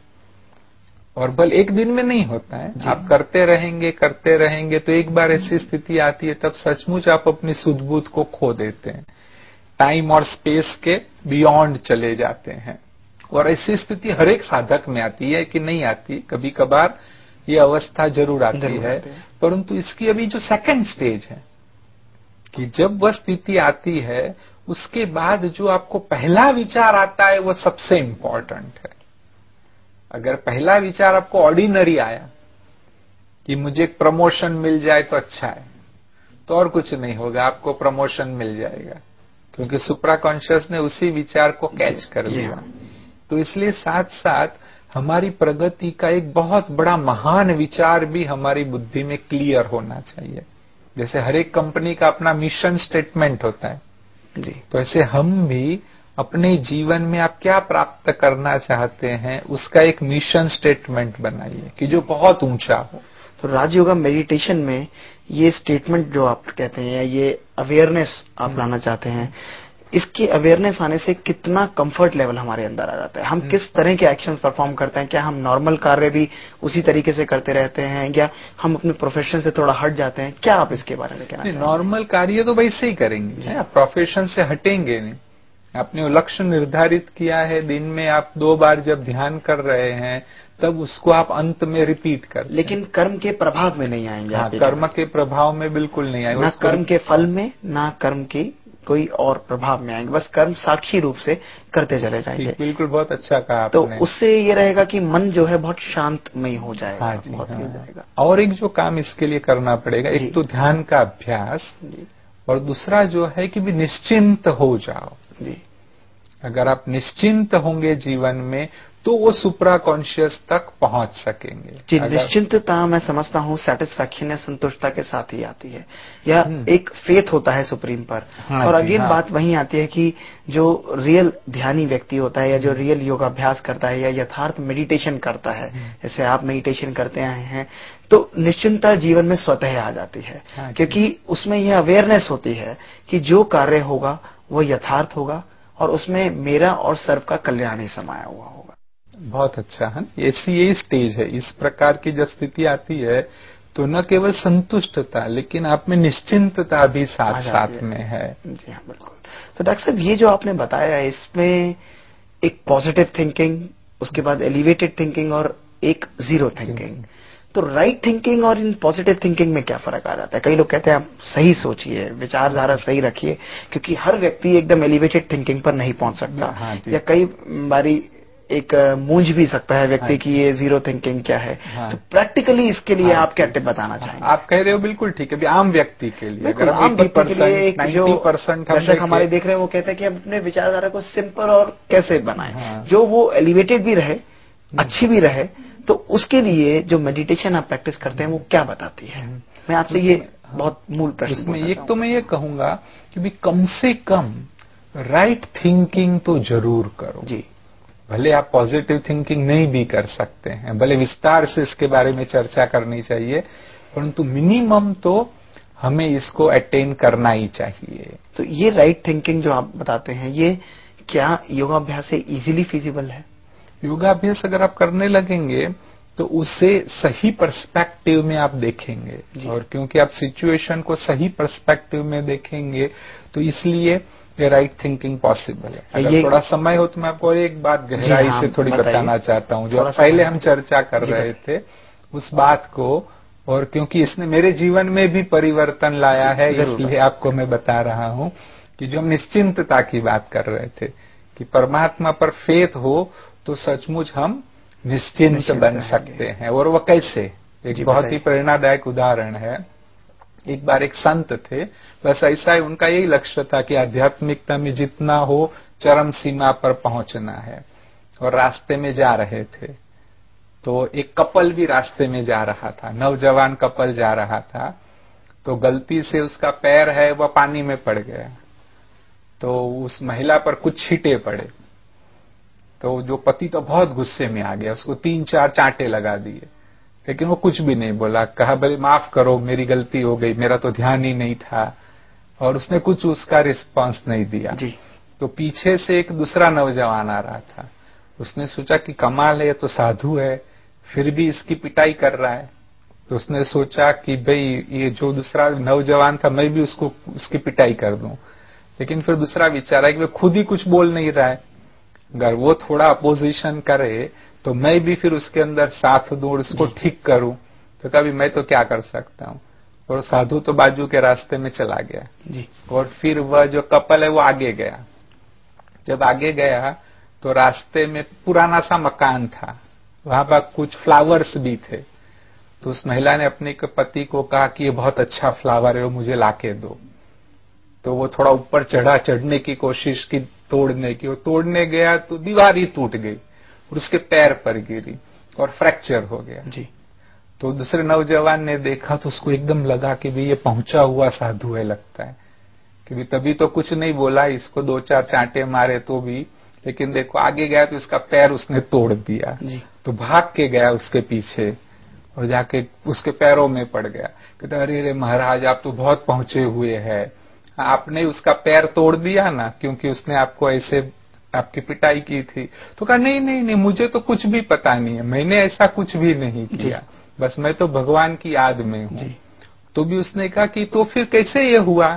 और बल एक दिन में नहीं होता है, आप करते रहेंगे करते रहेंगे तो एक बार ऐसी स्थिति आती है, तब सचमुच आप अपनी सुध-बुध को खो देते हैं, टाइम और स्पेस के बियॉन्ड चले जाते हैं। और ऐसी स्थिति हर एक साधक में आती है कि नहीं आती, कभी कभार ये अवस्था जरूर आती जरूर है, है, परंतु इसकी अभी जो सेकंड स्टेज है कि जब वह स्थिति आती है, उसके बाद जो आपको पहला विचार आता है वो सबसे इंपॉर्टेंट है। अगर पहला विचार आपको ऑर्डिनरी आया कि मुझे एक प्रमोशन मिल जाए तो अच्छा है, तो और कुछ नहीं होगा, आपको प्रमोशन मिल जाएगा, क्योंकि सुप्रा कॉन्शियस ने उसी विचार को कैच कर लिया। तो इसलिए साथ साथ हमारी प्रगति का एक बहुत बड़ा महान विचार भी हमारी बुद्धि में क्लियर होना चाहिए। जैसे हर एक कंपनी का अपना मिशन स्टेटमेंट होता है जी, तो ऐसे हम भी अपने जीवन में आप क्या प्राप्त करना चाहते हैं उसका एक मिशन स्टेटमेंट बनाइए कि जो बहुत ऊंचा हो। तो राजयोगा मेडिटेशन में ये स्टेटमेंट जो आप कहते हैं, ये अवेयरनेस आप लाना चाहते हैं, इसकी अवेयरनेस आने से कितना कंफर्ट लेवल हमारे अंदर आ जाता है? हम किस तरह के एक्शंस परफॉर्म करते हैं? क्या हम नॉर्मल कार्य भी उसी तरीके से करते रहते हैं, या हम अपने प्रोफेशन से थोड़ा हट जाते हैं? क्या आप इसके बारे में कहना चाहेंगे? नॉर्मल कार्य तो वैसे ही करेंगे, आप प्रोफेशन से हटेंगे नहीं। आपने लक्ष्य निर्धारित किया है, दिन में आप दो बार जब ध्यान कर रहे हैं तब उसको आप अंत में रिपीट कर, लेकिन कर्म के प्रभाव में नहीं आएंगे। हाँ, कर्म के प्रभाव में बिल्कुल नहीं आएंगे, ना कर्म के फल में, ना कर्म की कोई और प्रभाव में आएंगे, बस कर्म साक्षी रूप से करते चले जाएंगे। बिल्कुल, बहुत अच्छा कहा तो आपने। उससे ये रहेगा कि मन जो है बहुत शांतमय हो जाएगा। हाँ जी, बहुत हाँ। ही हो जाएगा। और एक जो काम इसके लिए करना पड़ेगा, एक तो ध्यान का अभ्यास, और दूसरा जो है कि भी निश्चिंत हो जाओ जी। अगर आप निश्चिंत होंगे जीवन में तो वो सुप्रा कॉन्शियस तक पहुंच सकेंगे। जी, निश्चिंतता मैं समझता हूँ सेटिस्फैक्शन या संतुष्टता के साथ ही आती है, या एक फेथ होता है सुप्रीम पर। हाँ, और अगेन हाँ। बात वहीं आती है कि जो रियल ध्यानी व्यक्ति होता है या जो रियल योगाभ्यास करता है या यथार्थ मेडिटेशन करता है, जैसे आप मेडिटेशन करते आए हैं, तो निश्चिंतता जीवन में स्वतः आ जाती है। हाँ, क्योंकि उसमें यह अवेयरनेस होती है कि जो कार्य होगा वो यथार्थ होगा और उसमें मेरा और सर्व का कल्याण ही समाया हुआ होगा। बहुत अच्छा है। ऐसी यही स्टेज है। इस प्रकार की जब स्थिति आती है तो न केवल संतुष्टता लेकिन आप में निश्चिंतता भी साथ साथ में है। जी हाँ, बिल्कुल। तो डॉक्टर साहब, ये जो आपने बताया इसमें एक पॉजिटिव थिंकिंग, उसके बाद एलिवेटेड थिंकिंग और एक जीरो थिंकिंग, तो राइट थिंकिंग और इन पॉजिटिव थिंकिंग में क्या फर्क आ जाता है? कई लोग कहते हैं आप सही सोचिए, विचारधारा सही रखिए, क्योंकि हर व्यक्ति एकदम एलिवेटेड थिंकिंग पर नहीं पहुंच सकता। हाँ, या कई बारी एक मूंझ भी सकता है व्यक्ति की ये जीरो थिंकिंग क्या है। हाँ, तो प्रैक्टिकली इसके लिए हाँ, आप क्या टिप बताना चाहेंगे? आप कह रहे हो बिल्कुल ठीक है। आम व्यक्ति के लिए, अगर आम व्यक्ति के लिए एक जो दर्शक हमारे देख रहे हैं वो कहते हैं कि हम अपने विचारधारा को सिंपल और कैसे बनाएं, हाँ, जो वो एलिवेटेड भी रहे, अच्छी भी रहे, तो उसके लिए जो मेडिटेशन आप प्रैक्टिस करते हैं वो क्या बताती है? मैं आपसे ये बहुत मूल प्रश्न इसमें एक तो मैं ये कहूंगा कि भी कम से कम राइट थिंकिंग तो जरूर करो। जी, भले आप पॉजिटिव थिंकिंग नहीं भी कर सकते हैं, भले विस्तार से इसके बारे में चर्चा करनी चाहिए, परंतु मिनिमम तो हमें इसको अटेन करना ही चाहिए। तो ये राइट थिंकिंग जो आप बताते हैं, ये क्या योगाभ्यास से इजीली फिजिबल है? योगाभ्यास अगर आप करने लगेंगे तो उसे सही पर्सपेक्टिव में आप देखेंगे, और क्योंकि आप सिचुएशन को सही पर्सपेक्टिव में देखेंगे तो इसलिए ये राइट थिंकिंग पॉसिबल है। अगर थोड़ा समय हो तो मैं आपको एक बात गहराई हाँ, से थोड़ी बताना चाहता हूँ। जो पहले हम चर्चा कर रहे थे उस बात को, और क्योंकि इसने मेरे जीवन में भी परिवर्तन लाया है, इसलिए आपको मैं बता रहा हूँ कि जो हम निश्चिंतता की बात कर रहे थे कि परमात्मा पर फेथ हो तो सचमुच हम निश्चिंत बन सकते हैं। और वो कैसे? एक बहुत ही प्रेरणादायक उदाहरण है। एक बार एक संत थे, बस ऐसा ही उनका यही लक्ष्य था कि आध्यात्मिकता में जितना हो चरम सीमा पर पहुंचना है, और रास्ते में जा रहे थे तो एक कपल भी रास्ते में जा रहा था, नौजवान कपल जा रहा था, तो गलती से उसका पैर है वह पानी में पड़ गया, तो उस महिला पर कुछ छींटे पड़े, तो जो पति तो बहुत गुस्से में आ गया, उसको तीन चार चांटे लगा दिए, लेकिन वो कुछ भी नहीं बोला। कहा भले माफ करो, मेरी गलती हो गई, मेरा तो ध्यान ही नहीं था, और उसने कुछ उसका रिस्पांस नहीं दिया जी। तो पीछे से एक दूसरा नौजवान आ रहा था, उसने सोचा कि कमाल है, ये तो साधु है, फिर भी इसकी पिटाई कर रहा है। तो उसने सोचा कि भाई ये जो दूसरा नौजवान था मैं भी उसको उसकी पिटाई कर दूं, लेकिन फिर दूसरा विचार है कि वो खुद ही कुछ बोल नहीं रहा है, अगर वो थोड़ा अपोजिशन करे तो मैं भी फिर उसके अंदर साथ दूं और उसको ठीक करूं, तो कभी मैं तो क्या कर सकता हूं। और साधु तो बाजू के रास्ते में चला गया जी। और फिर वह जो कपल है वो आगे गया। जब आगे गया तो रास्ते में पुराना सा मकान था, वहां पर कुछ फ्लावर्स भी थे, तो उस महिला ने अपने पति को कहा कि ये बहुत अच्छा फ्लावर है, वो मुझे लाके दो। तो वो थोड़ा ऊपर चढ़ा, चढ़ने की कोशिश की, तोड़ने की, वो तोड़ने गया तो दीवार ही टूट गई और उसके पैर पर गिरी और फ्रैक्चर हो गया जी। तो दूसरे नौजवान ने देखा तो उसको एकदम लगा कि भाई ये पहुंचा हुआ साधु है, लगता है कि भी तभी तो कुछ नहीं बोला, इसको दो चार चांटे मारे तो भी, लेकिन देखो आगे गया तो इसका पैर उसने तोड़ दिया जी। तो भाग के गया उसके पीछे और जाके उसके पैरों में पड़ गया। कहता अरे रे महाराज, आप तो बहुत पहुंचे हुए हैं, आपने उसका पैर तोड़ दिया ना, क्योंकि उसने आपको ऐसे आपकी पिटाई की थी। तो कहा नहीं नहीं नहीं, मुझे तो कुछ भी पता नहीं है, मैंने ऐसा कुछ भी नहीं किया, बस मैं तो भगवान की याद में हूं। तो भी उसने कहा कि तो फिर कैसे ये हुआ?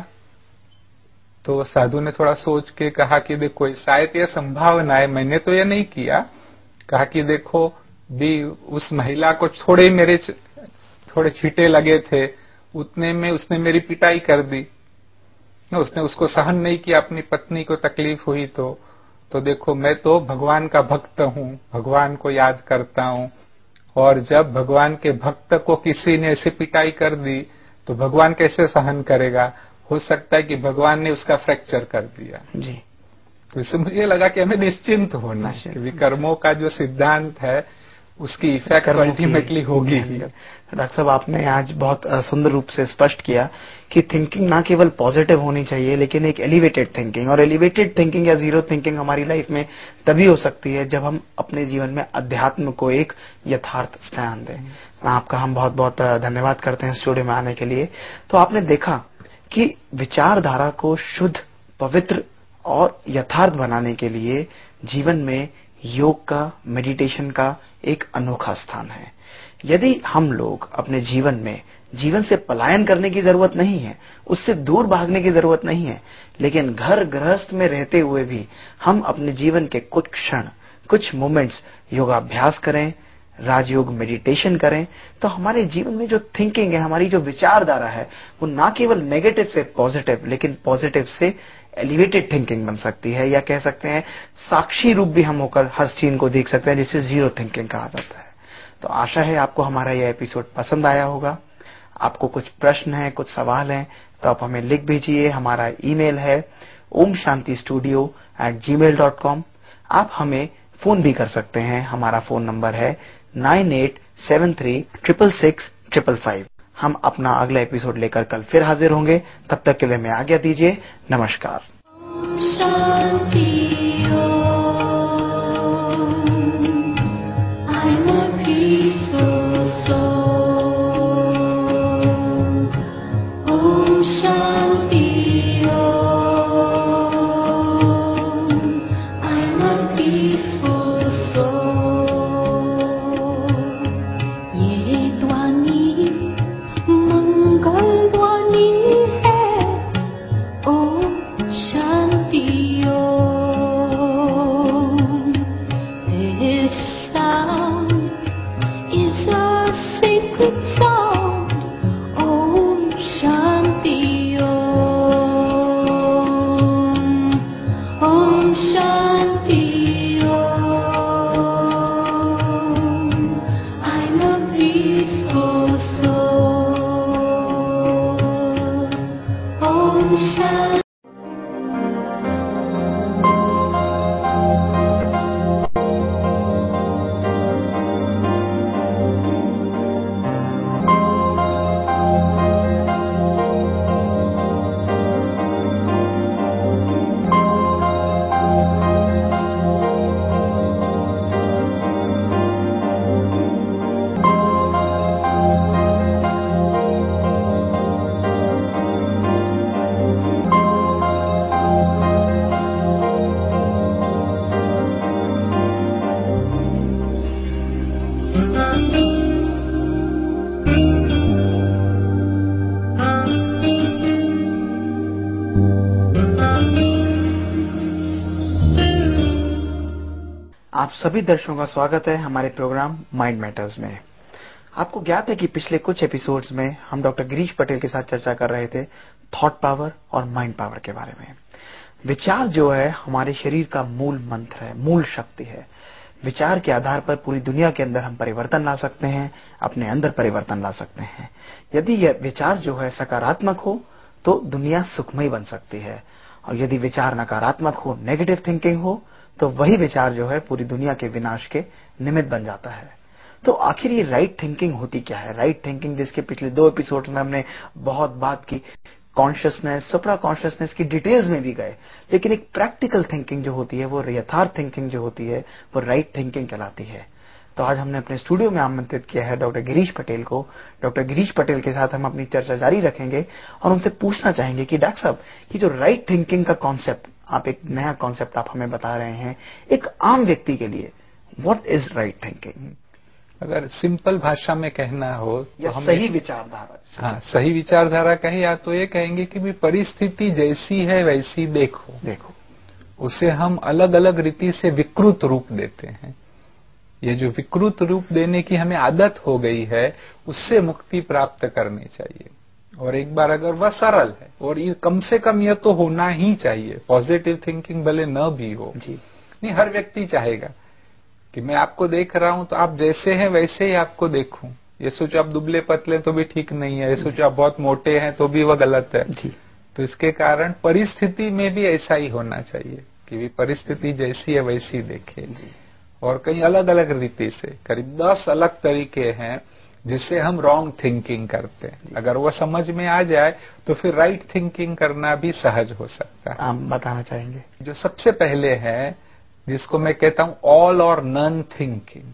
तो साधु ने थोड़ा सोच के कहा कि देखो शायद ये संभावना है, मैंने तो ये नहीं किया। कहा कि देखो भी उस महिला को थोड़े मेरे थोड़े छींटे लगे थे, उतने में उसने मेरी पिटाई कर दी, उसने उसको सहन नहीं किया, अपनी पत्नी को तकलीफ हुई तो तो देखो मैं तो भगवान का भक्त हूं, भगवान को याद करता हूं, और जब भगवान के भक्त को किसी ने ऐसे पिटाई कर दी तो भगवान कैसे सहन करेगा? हो सकता है कि भगवान ने उसका फ्रैक्चर कर दिया। जी। तो इससे मुझे लगा कि हमें निश्चिंत होना है कि कर्मों का जो सिद्धांत है उसकी इफेक्ट अल्टीमेटली होगी ही। डॉक्टर साहब, आपने आज बहुत सुंदर रूप से स्पष्ट किया कि थिंकिंग ना केवल पॉजिटिव होनी चाहिए लेकिन एक एलिवेटेड थिंकिंग, और एलिवेटेड थिंकिंग या जीरो थिंकिंग हमारी लाइफ में तभी हो सकती है जब हम अपने जीवन में अध्यात्म को एक यथार्थ स्थान दें। मैं आपका हम बहुत बहुत धन्यवाद करते हैं स्टूडियो में आने के लिए। तो आपने देखा कि विचारधारा को शुद्ध, पवित्र और यथार्थ बनाने के लिए जीवन में योग का, मेडिटेशन का एक अनोखा स्थान है। यदि हम लोग अपने जीवन में, जीवन से पलायन करने की जरूरत नहीं है, उससे दूर भागने की जरूरत नहीं है, लेकिन घर गृहस्थ में रहते हुए भी हम अपने जीवन के कुछ क्षण, कुछ मोमेंट्स योगाभ्यास करें, राजयोग मेडिटेशन करें, तो हमारे जीवन में जो थिंकिंग है, हमारी जो विचारधारा है, वो ना केवल नेगेटिव से पॉजिटिव लेकिन पॉजिटिव से एलिवेटेड थिंकिंग बन सकती है, या कह सकते हैं साक्षी रूप भी हम होकर हर चीज को देख सकते हैं, जिसे जीरो थिंकिंग कहा जाता है। तो आशा है आपको हमारा यह एपिसोड पसंद आया होगा। आपको कुछ प्रश्न है, कुछ सवाल हैं, तो आप हमें लिख भेजिए। हमारा ईमेल है Om Shanti studio at ji mail dot com. आप हमें फोन भी कर सकते हैं। हमारा फोन नंबर है nine eight seven three triple six triple five. हम अपना अगला एपिसोड लेकर कल फिर हाजिर होंगे। तब तक के लिए मैं आज्ञा दीजिए। नमस्कार। शांति। आप सभी दर्शकों का स्वागत है हमारे प्रोग्राम माइंड मैटर्स में। आपको ज्ञात है कि पिछले कुछ एपिसोड्स में हम डॉक्टर गिरीश पटेल के साथ चर्चा कर रहे थे थॉट पावर और माइंड पावर के बारे में। विचार जो है हमारे शरीर का मूल मंत्र है, मूल शक्ति है। विचार के आधार पर पूरी दुनिया के अंदर हम परिवर्तन ला सकते हैं, अपने अंदर परिवर्तन ला सकते हैं। यदि यह विचार जो है सकारात्मक हो तो दुनिया सुखमय बन सकती है, और यदि विचार नकारात्मक हो, नेगेटिव थिंकिंग हो, तो वही विचार जो है पूरी दुनिया के विनाश के निमित्त बन जाता है। तो आखिर ये राइट थिंकिंग होती क्या है? राइट थिंकिंग, जिसके पिछले दो एपिसोड्स में हमने बहुत बात की, कॉन्शियसनेस, सुप्रा कॉन्शियसनेस की डिटेल्स में भी गए, लेकिन एक प्रैक्टिकल थिंकिंग जो होती है, वो यथार्थ थिंकिंग जो होती है, वो राइट थिंकिंग कहलाती है। तो आज हमने अपने स्टूडियो में आमंत्रित किया है डॉक्टर गिरीश पटेल को। डॉक्टर गिरीश पटेल के साथ हम अपनी चर्चा जारी रखेंगे और उनसे पूछना चाहेंगे कि डॉक्टर साहब, ये जो राइट थिंकिंग का कॉन्सेप्ट, आप एक नया कॉन्सेप्ट आप हमें बता रहे हैं, एक आम व्यक्ति के लिए व्हाट इज राइट थिंकिंग? अगर सिंपल भाषा में कहना हो तो हम सही विचारधारा, हाँ सही विचारधारा कहें, या तो ये कहेंगे कि भी परिस्थिति जैसी है वैसी देखो देखो उसे हम अलग अलग रीति से विकृत रूप देते हैं। ये जो विकृत रूप देने की हमें आदत हो गई है, उससे मुक्ति प्राप्त करनी चाहिए। और एक बार अगर वह सरल है, और ये कम से कम यह तो होना ही चाहिए, पॉजिटिव थिंकिंग भले न भी हो जी, नहीं, हर व्यक्ति चाहेगा कि मैं आपको देख रहा हूं तो आप जैसे हैं वैसे ही आपको देखूं। ये सोचो आप दुबले पतले तो भी ठीक नहीं है, ये सोचो आप बहुत मोटे हैं तो भी वह गलत है। जी। तो इसके कारण परिस्थिति में भी ऐसा ही होना चाहिए। कि भी परिस्थिति जैसी है वैसी देखे। और कई अलग अलग रीति से करीब दस अलग तरीके हैं जिससे हम रॉन्ग थिंकिंग करते हैं। अगर वो समझ में आ जाए तो फिर राइट थिंकिंग करना भी सहज हो सकता है। आप बताना चाहेंगे? जो सबसे पहले है, जिसको मैं कहता हूं ऑल और नन थिंकिंग।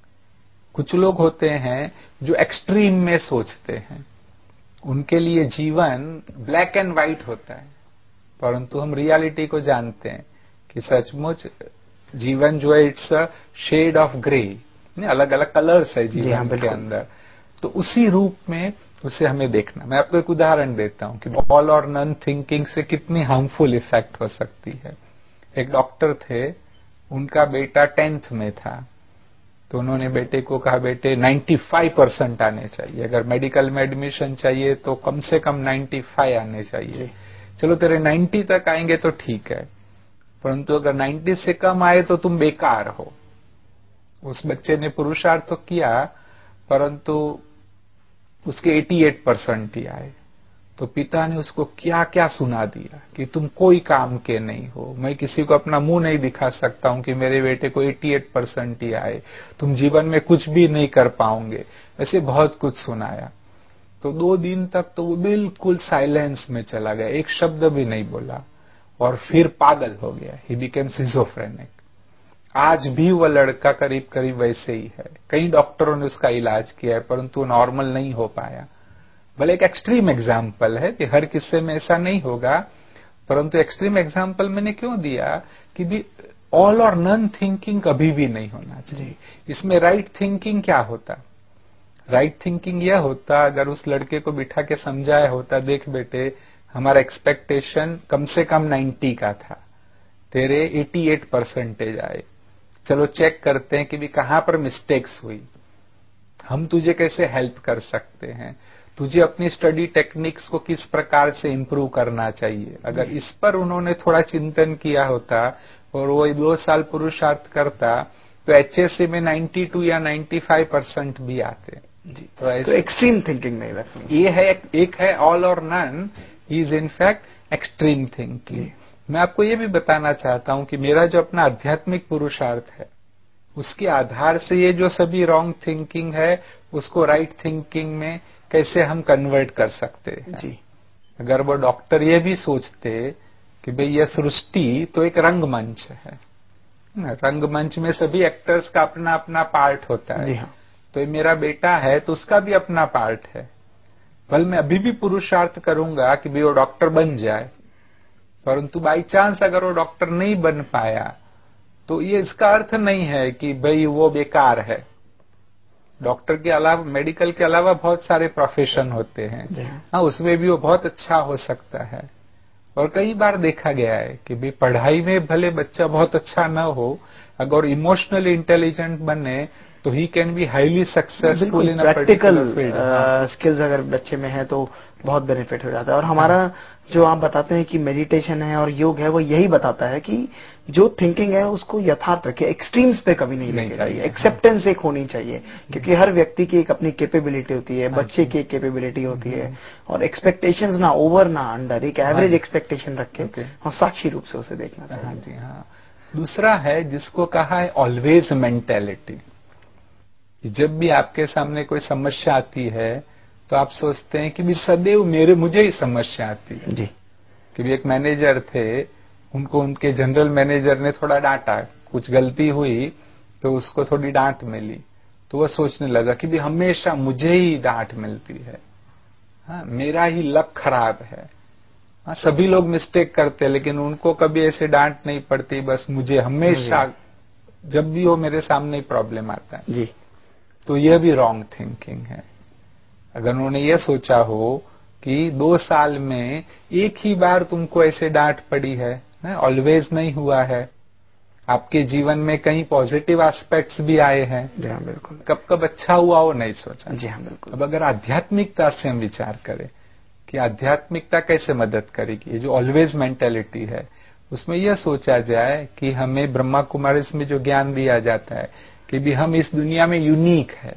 कुछ लोग होते हैं जो एक्सट्रीम में सोचते हैं, उनके लिए जीवन ब्लैक एंड व्हाइट होता है, परंतु हम रियलिटी को जानते हैं कि सचमुच जीवन जो है it's a shade of grey, अलग अलग कलर्स है जीवन हाँ, के अंदर। तो उसी रूप में उसे हमें देखना। मैं आपको एक उदाहरण देता हूं कि ऑल और नन थिंकिंग से कितनी हार्मफुल इफेक्ट हो सकती है। एक डॉक्टर थे, उनका बेटा टेंथ में था, तो उन्होंने बेटे को कहा, बेटे पचानवे परसेंट आने चाहिए, अगर मेडिकल में एडमिशन चाहिए तो कम से कम पचानवे आने चाहिए। चलो तेरे नब्बे तक आएंगे तो ठीक है, परंतु अगर नब्बे से कम आए तो तुम बेकार हो। उस बच्चे ने पुरुषार्थ तो किया, परंतु उसके अठासी परसेंट ही आए। तो पिता ने उसको क्या क्या सुना दिया कि तुम कोई काम के नहीं हो, मैं किसी को अपना मुंह नहीं दिखा सकता हूं कि मेरे बेटे को अठासी परसेंट ही आए, तुम जीवन में कुछ भी नहीं कर पाओगे, ऐसे बहुत कुछ सुनाया। तो दो दिन तक तो वो बिल्कुल साइलेंस में चला गया, एक शब्द भी नहीं बोला, और फिर पागल हो गया। He became schizophrenic. आज भी वह लड़का करीब करीब वैसे ही है। कई डॉक्टरों ने उसका इलाज किया है, परंतु नॉर्मल नहीं हो पाया। भले एक एक्सट्रीम एग्जाम्पल है कि हर किस्से में ऐसा नहीं होगा, परंतु एक्सट्रीम एग्जाम्पल मैंने क्यों दिया कि भी ऑल और नन थिंकिंग कभी भी नहीं होना चाहिए। इसमें राइट थिंकिंग क्या होता? राइट थिंकिंग यह होता, अगर उस लड़के को बिठा के समझाया होता, देख बेटे हमारा एक्सपेक्टेशन कम से कम नब्बे का था, तेरे अठासी परसेंटेज आए, चलो चेक करते हैं कि भी कहां पर मिस्टेक्स हुई, हम तुझे कैसे हेल्प कर सकते हैं, तुझे अपनी स्टडी टेक्निक्स को किस प्रकार से इंप्रूव करना चाहिए। अगर इस पर उन्होंने थोड़ा चिंतन किया होता और वो दो साल पुरुषार्थ करता तो एचएससी में बानवे या पचानवे परसेंट भी आते। जी, तो, तो एक्सट्रीम थिंकिंग नहीं रखनी। ये है, एक है ऑल और none, is in fact extreme thinking. मैं आपको ये भी बताना चाहता हूं कि मेरा जो अपना आध्यात्मिक पुरुषार्थ है, उसके आधार से ये जो सभी रॉन्ग थिंकिंग है उसको राइट थिंकिंग में कैसे हम कन्वर्ट कर सकते हैं। जी। अगर वो डॉक्टर ये भी सोचते कि भाई यह सृष्टि तो एक रंगमंच है, रंगमंच में सभी एक्टर्स का अपना अपना पार्ट होता है। जी हाँ। तो ये मेरा बेटा है तो उसका भी अपना पार्ट है। भले मैं अभी भी पुरुषार्थ करूंगा कि भाई वो डॉक्टर बन जाए, परंतु बाई चांस अगर वो डॉक्टर नहीं बन पाया तो ये इसका अर्थ नहीं है कि भाई वो बेकार है। डॉक्टर के अलावा, मेडिकल के अलावा बहुत सारे प्रोफेशन होते हैं, हाँ उसमें भी वो बहुत अच्छा हो सकता है। और कई बार देखा गया है कि भाई पढ़ाई में भले बच्चा बहुत अच्छा न हो, अगर इमोशनली इंटेलिजेंट बने तो he can be highly successful in a particular field. Skills अगर बच्चे में है तो बहुत बेनिफिट हो जाता है। और हमारा जो आप बताते हैं कि मेडिटेशन है और योग है, वो यही बताता है कि जो थिंकिंग है उसको यथार्थ रखे, एक्सट्रीम्स पे कभी नहीं लेके जाइए। एक्सेप्टेंस एक होनी चाहिए, क्योंकि हर व्यक्ति की एक अपनी कैपेबिलिटी होती है, बच्चे की एक कैपेबिलिटी होती है, और एक्सपेक्टेशंस ना ओवर ना अंडर, एक एवरेज एक्सपेक्टेशन रख के और साक्षी रूप से उसे देखना चाहिए। हाँ जी हाँ। दूसरा है जिसको कहा है ऑलवेज मेंटेलिटी। जब भी आपके सामने कोई समस्या आती है तो आप सोचते हैं कि भी सदैव मेरे मुझे ही समस्या आती है। जी। कि भी एक मैनेजर थे, उनको उनके जनरल मैनेजर ने थोड़ा डांटा, कुछ गलती हुई तो उसको थोड़ी डांट मिली, तो वह सोचने लगा कि भी हमेशा मुझे ही डांट मिलती है, हाँ मेरा ही लक खराब है। हाँ सभी लोग मिस्टेक करते हैं लेकिन उनको कभी ऐसे डांट नहीं पड़ती, बस मुझे हमेशा जब भी वो मेरे सामने प्रॉब्लम आता है। जी। तो यह भी रॉन्ग थिंकिंग है। अगर उन्होंने ये सोचा हो कि दो साल में एक ही बार तुमको ऐसे डांट पड़ी है, ऑलवेज नहीं हुआ है, आपके जीवन में कई पॉजिटिव एस्पेक्ट्स भी आए हैं, जी हाँ बिल्कुल, कब कब अच्छा हुआ वो नहीं सोचा। जी हाँ बिल्कुल। अब अगर आध्यात्मिकता से हम विचार करें कि आध्यात्मिकता कैसे मदद करेगी, ये जो ऑलवेज मेंटेलिटी है उसमें यह सोचा जाए कि हमें ब्रह्मा कुमारिस में जो ज्ञान दिया जाता है कि भी हम इस दुनिया में यूनिक है,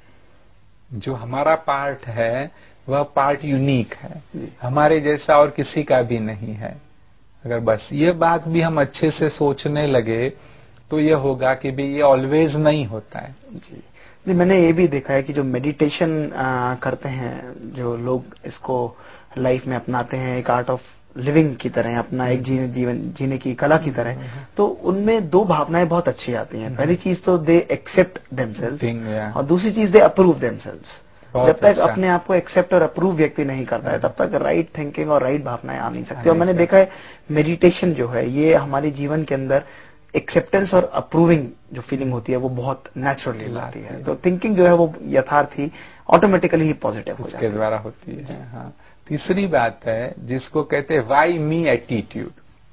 जो हमारा पार्ट है वह पार्ट यूनिक है, हमारे जैसा और किसी का भी नहीं है। अगर बस ये बात भी हम अच्छे से सोचने लगे तो ये होगा कि भी ये ऑलवेज नहीं होता है। जी नहीं, मैंने ये भी देखा है कि जो मेडिटेशन करते हैं जो लोग, इसको लाइफ में अपनाते हैं, एक आर्ट ऑफ लिविंग की तरह, अपना एक जीने जीवन जीने की कला की तरह, तो उनमें दो भावनाएं बहुत अच्छी आती हैं। पहली चीज तो दे एक्सेप्ट देमसेल्व्स, और दूसरी चीज दे अप्रूव देमसेल्व्स। जब तक अच्छा। अपने आप को एक्सेप्ट और अप्रूव व्यक्ति नहीं करता है, तब तक राइट थिंकिंग और राइट भावनाएं आ नहीं सकती। और मैंने देखा है मेडिटेशन जो है ये हमारे जीवन के अंदर एक्सेप्टेंस और अप्रूविंग जो फीलिंग होती है वो बहुत नेचुरली लाती है। तो थिंकिंग जो है वो यथार्थ ही ऑटोमेटिकली ही पॉजिटिव हो जाती है, उसके द्वारा होती है। हाँ। तीसरी बात है जिसको कहते हैं वाई मी एटीट्यूड,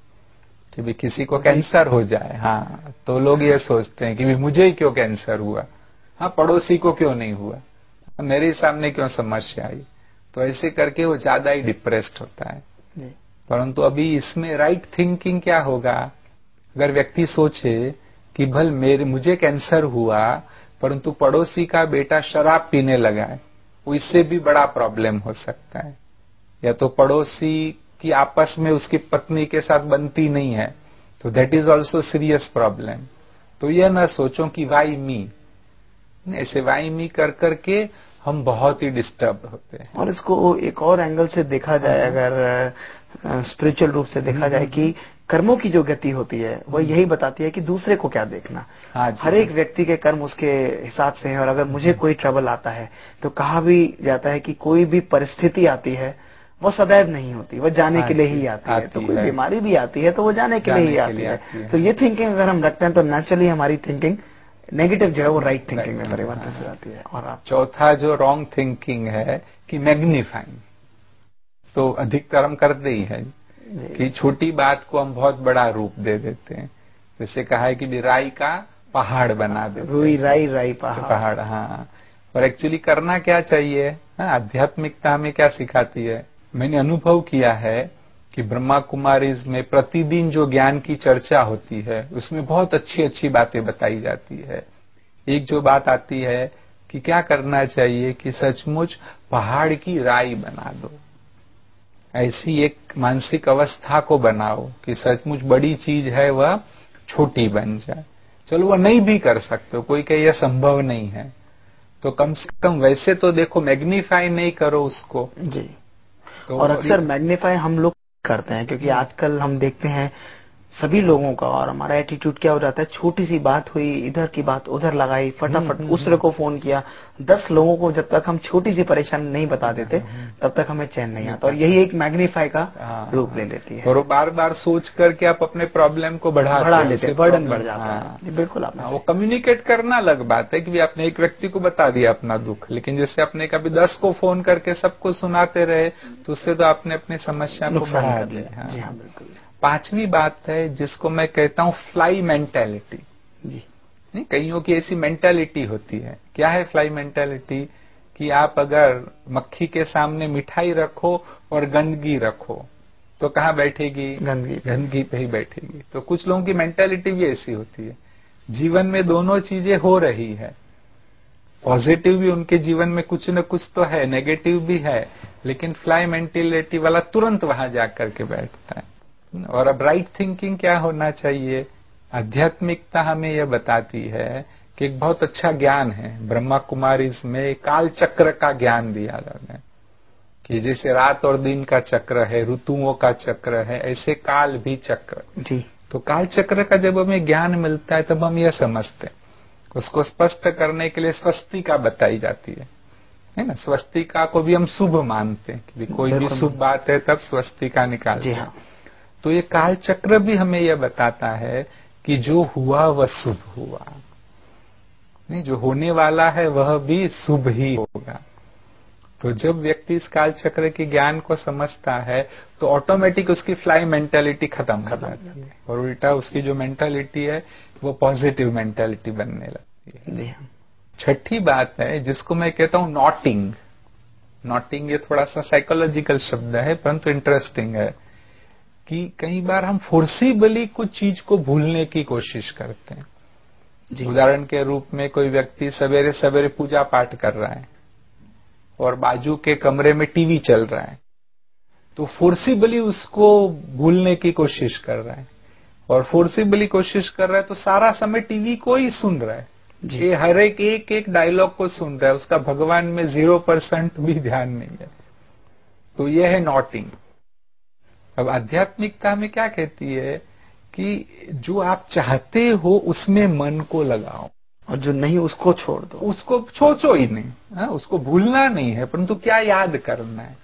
कि भी किसी को कैंसर हो जाए, हाँ, तो लोग ये सोचते हैं कि भी मुझे ही क्यों कैंसर हुआ, हाँ, पड़ोसी को क्यों नहीं हुआ, मेरे सामने क्यों समस्या आई, तो ऐसे करके वो ज्यादा ही डिप्रेस्ड होता है। परंतु अभी इसमें राइट थिंकिंग क्या होगा, अगर व्यक्ति सोचे कि भल मेरे मुझे कैंसर हुआ परंतु पड़ोसी का बेटा शराब पीने लगा है, वो इससे भी बड़ा प्रॉब्लम हो सकता है, या तो पड़ोसी की आपस में उसकी पत्नी के साथ बनती नहीं है, तो that is also serious problem. तो यह न सोचो कि वाई मी, ऐसे वाई मी कर करके हम बहुत ही डिस्टर्ब होते हैं। और इसको एक और एंगल से देखा जाए, अगर स्पिरिचुअल रूप से देखा जाए कि कर्मों की जो गति होती है वो यही बताती है कि दूसरे को क्या देखना। हर एक व्यक्ति के कर्म उसके हिसाब से है, और अगर मुझे कोई ट्रबल आता है तो कहा भी जाता है कि कोई भी परिस्थिति आती है वो सदैव नहीं होती, वो जाने के लिए ही आती है। तो कोई बीमारी भी आती है तो वो जाने के लिए ही आती है। तो ये थिंकिंग अगर हम रखते हैं तो नेचुरली हमारी थिंकिंग नेगेटिव जो है वो राइट थिंकिंग में परिवर्तित हो जाती है। और आप चौथा जो रॉन्ग थिंकिंग है कि मैग्नीफाइंग, तो अधिकतर हम करते ही है कि छोटी बात को हम बहुत बड़ा रूप दे देते हैं। जैसे कहा है कि राई का पहाड़ बना देते हैं, रुई राई राई पहाड़ पहाड़ हाँ। और एक्चुअली करना क्या चाहिए, आध्यात्मिकता हमें क्या सिखाती है। मैंने अनुभव किया है कि ब्रह्मा कुमारीज में प्रतिदिन जो ज्ञान की चर्चा होती है उसमें बहुत अच्छी अच्छी बातें बताई जाती है। एक जो बात आती है कि क्या करना चाहिए कि सचमुच पहाड़ की राई बना दो, ऐसी एक मानसिक अवस्था को बनाओ कि सचमुच बड़ी चीज है वह छोटी बन जाए। चलो वह नहीं भी कर सकते हो, कोई कहे यह संभव नहीं है, तो कम से कम वैसे तो देखो, मैग्नीफाई नहीं करो उसको जी। तो और अक्सर मैग्नीफाई हम लोग करते हैं, क्योंकि आजकल हम देखते हैं सभी लोगों का, और हमारा एटीट्यूड क्या हो जाता है, छोटी सी बात हुई, इधर की बात उधर लगाई, फटाफट दूसरे को फोन किया। दस लोगों को जब तक हम छोटी सी परेशानी नहीं बता देते तब तक हमें चैन नहीं आता, और यही एक मैग्नीफाई का रूप ले लेती है। और वो बार बार सोच करके आप अपने प्रॉब्लम को बढ़ा बढ़ा लेते हैं, बर्डन बढ़ जाता है। बिल्कुल आपने वो कम्युनिकेट करना अलग बात है कि आपने एक व्यक्ति को बता दिया अपना दुख, लेकिन जैसे आपने कभी दस को फोन करके सबको सुनाते रहे तो उससे तो आपने अपनी समस्या को बढ़ा दिया। जी हाँ, बिल्कुल। पांचवी बात है जिसको मैं कहता हूं फ्लाई मेंटेलिटी। जी नहीं, कईयों की ऐसी मेंटेलिटी होती है। क्या है फ्लाई मेंटेलिटी, कि आप अगर मक्खी के सामने मिठाई रखो और गंदगी रखो तो कहाँ बैठेगी, गंदगी गंदगी पे ही बैठेगी। तो कुछ लोगों की मेंटेलिटी भी ऐसी होती है। जीवन में दोनों चीजें हो रही है, पॉजिटिव भी उनके जीवन में कुछ न कुछ तो है, नेगेटिव भी है, लेकिन फ्लाई मेंटेलिटी वाला तुरंत वहां जाकर के बैठता है। और अब राइट थिंकिंग क्या होना चाहिए, आध्यात्मिकता हमें यह बताती है कि एक बहुत अच्छा ज्ञान है ब्रह्मा कुमारीज में, काल चक्र का ज्ञान दिया जाता है कि जैसे रात और दिन का चक्र है, ऋतुओं का चक्र है, ऐसे काल भी चक्र। जी। तो काल चक्र का जब हमें ज्ञान मिलता है तब हम यह समझते हैं। उसको स्पष्ट करने के लिए स्वस्तिका बताई जाती है, है ना। स्वस्तिका को भी हम शुभ मानते हैं कि कोई भी शुभ बात है तब स्वस्तिका निकालते हैं। हाँ। तो ये काल चक्र भी हमें यह बताता है कि जो हुआ वह शुभ हुआ, नहीं, जो होने वाला है वह भी शुभ ही होगा। तो जब व्यक्ति इस काल चक्र के ज्ञान को समझता है तो ऑटोमेटिक उसकी फ्लाई मेंटालिटी खत्म हो जाती है, और उल्टा उसकी जो मेंटालिटी है वो पॉजिटिव मेंटालिटी बनने लगती है। जी हाँ। छठी बात है जिसको मैं कहता हूं नॉटिंग। नॉटिंग ये थोड़ा सा साइकोलॉजिकल शब्द है परंतु इंटरेस्टिंग है कि कई बार हम फोर्सिबली कुछ चीज को भूलने की कोशिश करते हैं। उदाहरण के रूप में कोई व्यक्ति सवेरे सवेरे पूजा पाठ कर रहा है और बाजू के कमरे में टीवी चल रहा है, तो फोर्सिबली उसको भूलने की कोशिश कर रहा है, और फोर्सिबली कोशिश कर रहा है तो सारा समय टीवी को ही सुन रहा है, ये हर एक एक एक डायलॉग को सुन रहा है, उसका भगवान में जीरो परसेंट भी ध्यान नहीं है। तो यह है नॉटिंग। अब आध्यात्मिकता में क्या कहती है कि जो आप चाहते हो उसमें मन को लगाओ, और जो नहीं उसको छोड़ दो, उसको सोचो ही नहीं। हा? उसको भूलना नहीं है, परंतु क्या याद करना है,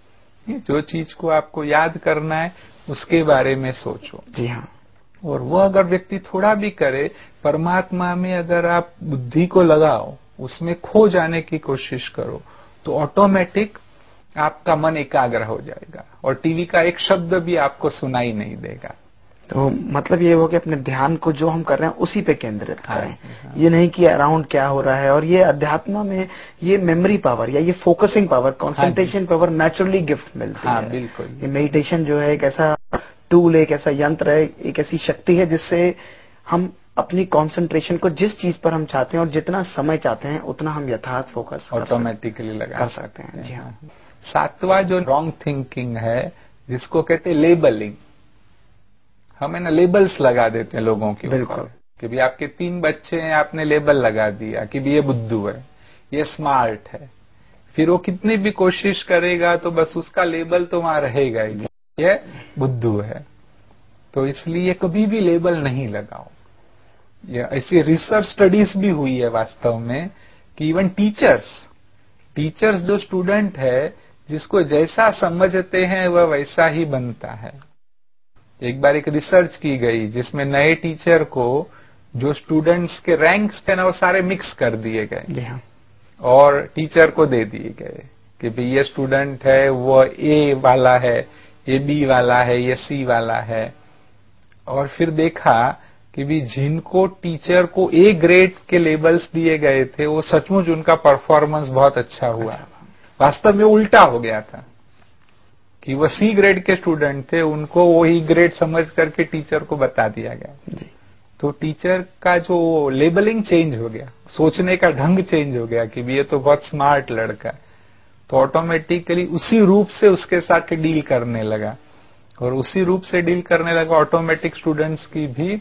जो चीज को आपको याद करना है उसके बारे में सोचो। जी हाँ। और वह अगर व्यक्ति थोड़ा भी करे, परमात्मा में अगर आप बुद्धि को लगाओ, उसमें खो जाने की कोशिश करो, तो ऑटोमेटिक आपका मन एकाग्र हो जाएगा और टीवी का एक शब्द भी आपको सुनाई नहीं देगा। तो मतलब ये हो कि अपने ध्यान को जो हम कर रहे हैं उसी पे केंद्रित करें। हाँ, हाँ। ये नहीं कि अराउंड क्या हो रहा है। और ये अध्यात्म में ये मेमोरी पावर या ये focusing power, concentration power naturally gift मिलती हाँ, है। बिल्कुल। ये मेडिटेशन जो है एक ऐसा टूल, एक ऐसा यंत्र है, एक ऐसी शक्ति है जिससे हम अपनी कंसंट्रेशन को जिस चीज पर हम चाहते हैं और जितना समय चाहते हैं उतना हम यथार्थ फोकस ऑटोमेटिकली लगा कर सकते हैं। जी हाँ। सातवां जो रॉन्ग थिंकिंग है, जिसको कहते हैं लेबलिंग। हम है ना लेबल्स लगा देते हैं लोगों के ऊपर कि भी आपके तीन बच्चे हैं, आपने लेबल लगा दिया कि भी ये बुद्धू है, ये स्मार्ट है। फिर वो कितनी भी कोशिश करेगा तो बस उसका लेबल तो वहां रहेगा ही, ये बुद्धू है। तो इसलिए कभी भी लेबल नहीं लगाओ। ये ऐसी रिसर्च स्टडीज भी हुई है वास्तव में कि इवन टीचर्स टीचर्स जो स्टूडेंट है, जिसको जैसा समझते हैं वह वैसा ही बनता है। एक बार एक रिसर्च की गई जिसमें नए टीचर को जो स्टूडेंट्स के रैंक्स थे ना वो सारे मिक्स कर दिए गए और टीचर को दे दिए गए कि भाई ये स्टूडेंट है वो ए वाला है, ये बी वाला है, ये सी वाला है। और फिर देखा कि भी जिनको टीचर को ए ग्रेड के लेबल्स दिए गए थे वो सचमुच उनका परफॉर्मेंस बहुत अच्छा हुआ। वास्तव में उल्टा हो गया था कि वो सी ग्रेड के स्टूडेंट थे, उनको वो ई ग्रेड समझ करके टीचर को बता दिया गया। जी। तो टीचर का जो लेबलिंग चेंज हो गया, सोचने का ढंग चेंज हो गया कि ये तो बहुत स्मार्ट लड़का है, तो ऑटोमेटिकली उसी रूप से उसके साथ डील करने लगा और उसी रूप से डील करने लगा। ऑटोमेटिक स्टूडेंट्स की भी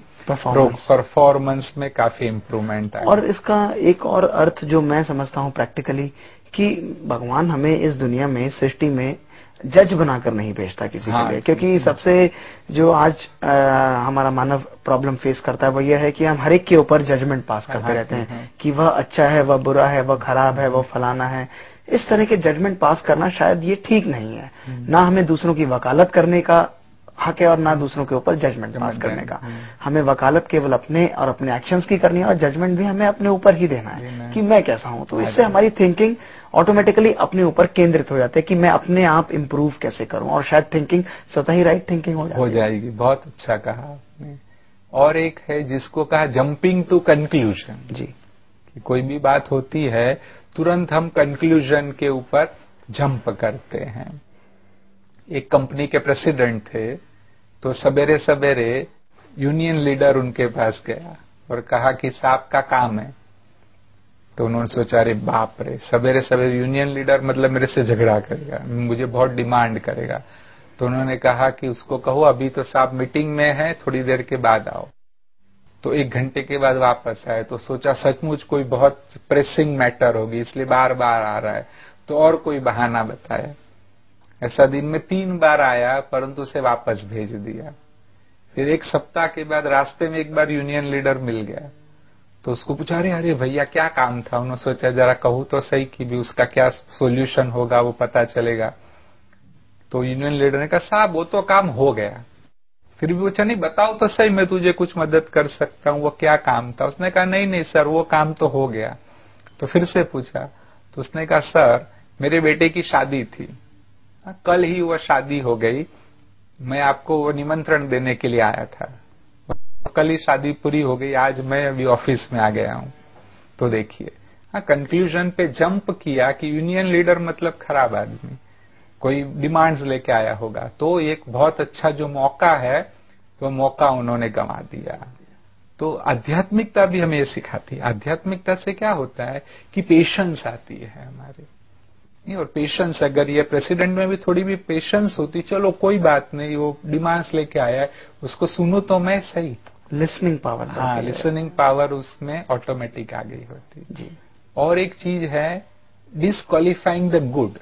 परफॉर्मेंस में काफी इंप्रूवमेंट आया। और इसका एक और अर्थ जो मैं समझता हूं प्रैक्टिकली, कि भगवान हमें इस दुनिया में, सृष्टि में जज बनाकर नहीं भेजता किसी हाँ, के लिए। क्योंकि सबसे जो आज आ, हमारा मानव प्रॉब्लम फेस करता है वो ये है कि हम हर एक के ऊपर जजमेंट पास करते हाँ, रहते हैं हाँ। कि वह अच्छा है, वह बुरा है, वह खराब है, वह फलाना है। इस तरह के जजमेंट पास करना शायद ये ठीक नहीं है। ना हमें दूसरों की वकालत करने का हक है और ना दूसरों के ऊपर जजमेंट पास करने का। हमें वकालत केवल अपने और अपने एक्शंस की करनी है और जजमेंट भी हमें अपने ऊपर ही देना है कि मैं कैसा हूं। तो इससे हमारी थिंकिंग ऑटोमेटिकली अपने ऊपर केंद्रित हो जाती है कि मैं अपने आप इंप्रूव कैसे करूं, और शायद थिंकिंग स्वतः ही राइट थिंकिंग हो जाती हो जाएगी। बहुत अच्छा कहा आपने। और एक है जिसको कहा जंपिंग टू कंक्लूजन। जी, कि कोई भी बात होती है तुरंत हम कंक्लूजन के ऊपर जंप करते हैं। एक कंपनी के प्रेसिडेंट थे, तो सवेरे सवेरे यूनियन लीडर उनके पास गया और कहा कि साहब का काम है। तो उन्होंने सोचा अरे बाप रे, सवेरे सवेरे यूनियन लीडर मतलब मेरे से झगड़ा करेगा, मुझे बहुत डिमांड करेगा। तो उन्होंने कहा कि उसको कहो अभी तो साहब मीटिंग में है, थोड़ी देर के बाद आओ। तो एक घंटे के बाद वापस आए तो सोचा सचमुच कोई बहुत प्रेसिंग मैटर होगी इसलिए बार बार आ रहा है, तो और कोई बहाना बताया। ऐसा दिन में तीन बार आया परंतु उसे वापस भेज दिया। फिर एक सप्ताह के बाद रास्ते में एक बार यूनियन लीडर मिल गया, तो उसको पूछा अरे अरे भैया क्या काम था। उन्होंने सोचा जरा कहूं तो सही कि भी उसका क्या सॉल्यूशन होगा वो पता चलेगा। तो यूनियन लीडर ने कहा साहब वो तो काम हो गया। फिर भी पूछा नहीं बताओ तो सही, मैं तुझे कुछ मदद कर सकता हूं, वो क्या काम था। उसने कहा नहीं नहीं सर वो काम तो हो गया। तो फिर से पूछा तो उसने कहा सर मेरे बेटे की शादी थी, कल ही वो शादी हो गई, मैं आपको वो निमंत्रण देने के लिए आया था, कल ही शादी पूरी हो गई, आज मैं अभी ऑफिस में आ गया हूं। तो देखिए हाँ कंक्लूजन पे जंप किया कि यूनियन लीडर मतलब खराब आदमी, कोई डिमांड्स लेके आया होगा। तो एक बहुत अच्छा जो मौका है वो मौका उन्होंने गंवा दिया। तो आध्यात्मिकता भी हमें ये सिखाती है। आध्यात्मिकता से क्या होता है कि पेशेंस आती है हमारे, नहीं, और पेशेंस, अगर ये प्रेसिडेंट में भी थोड़ी भी पेशेंस होती, चलो कोई बात नहीं, वो डिमांड्स लेके आया है, उसको सुनो तो मैं सही। Listening power. हाँ, लिसनिंग पावर उसमें ऑटोमेटिक आ गई होती जी। और एक चीज है डिसक्वालिफाइंग द गुड,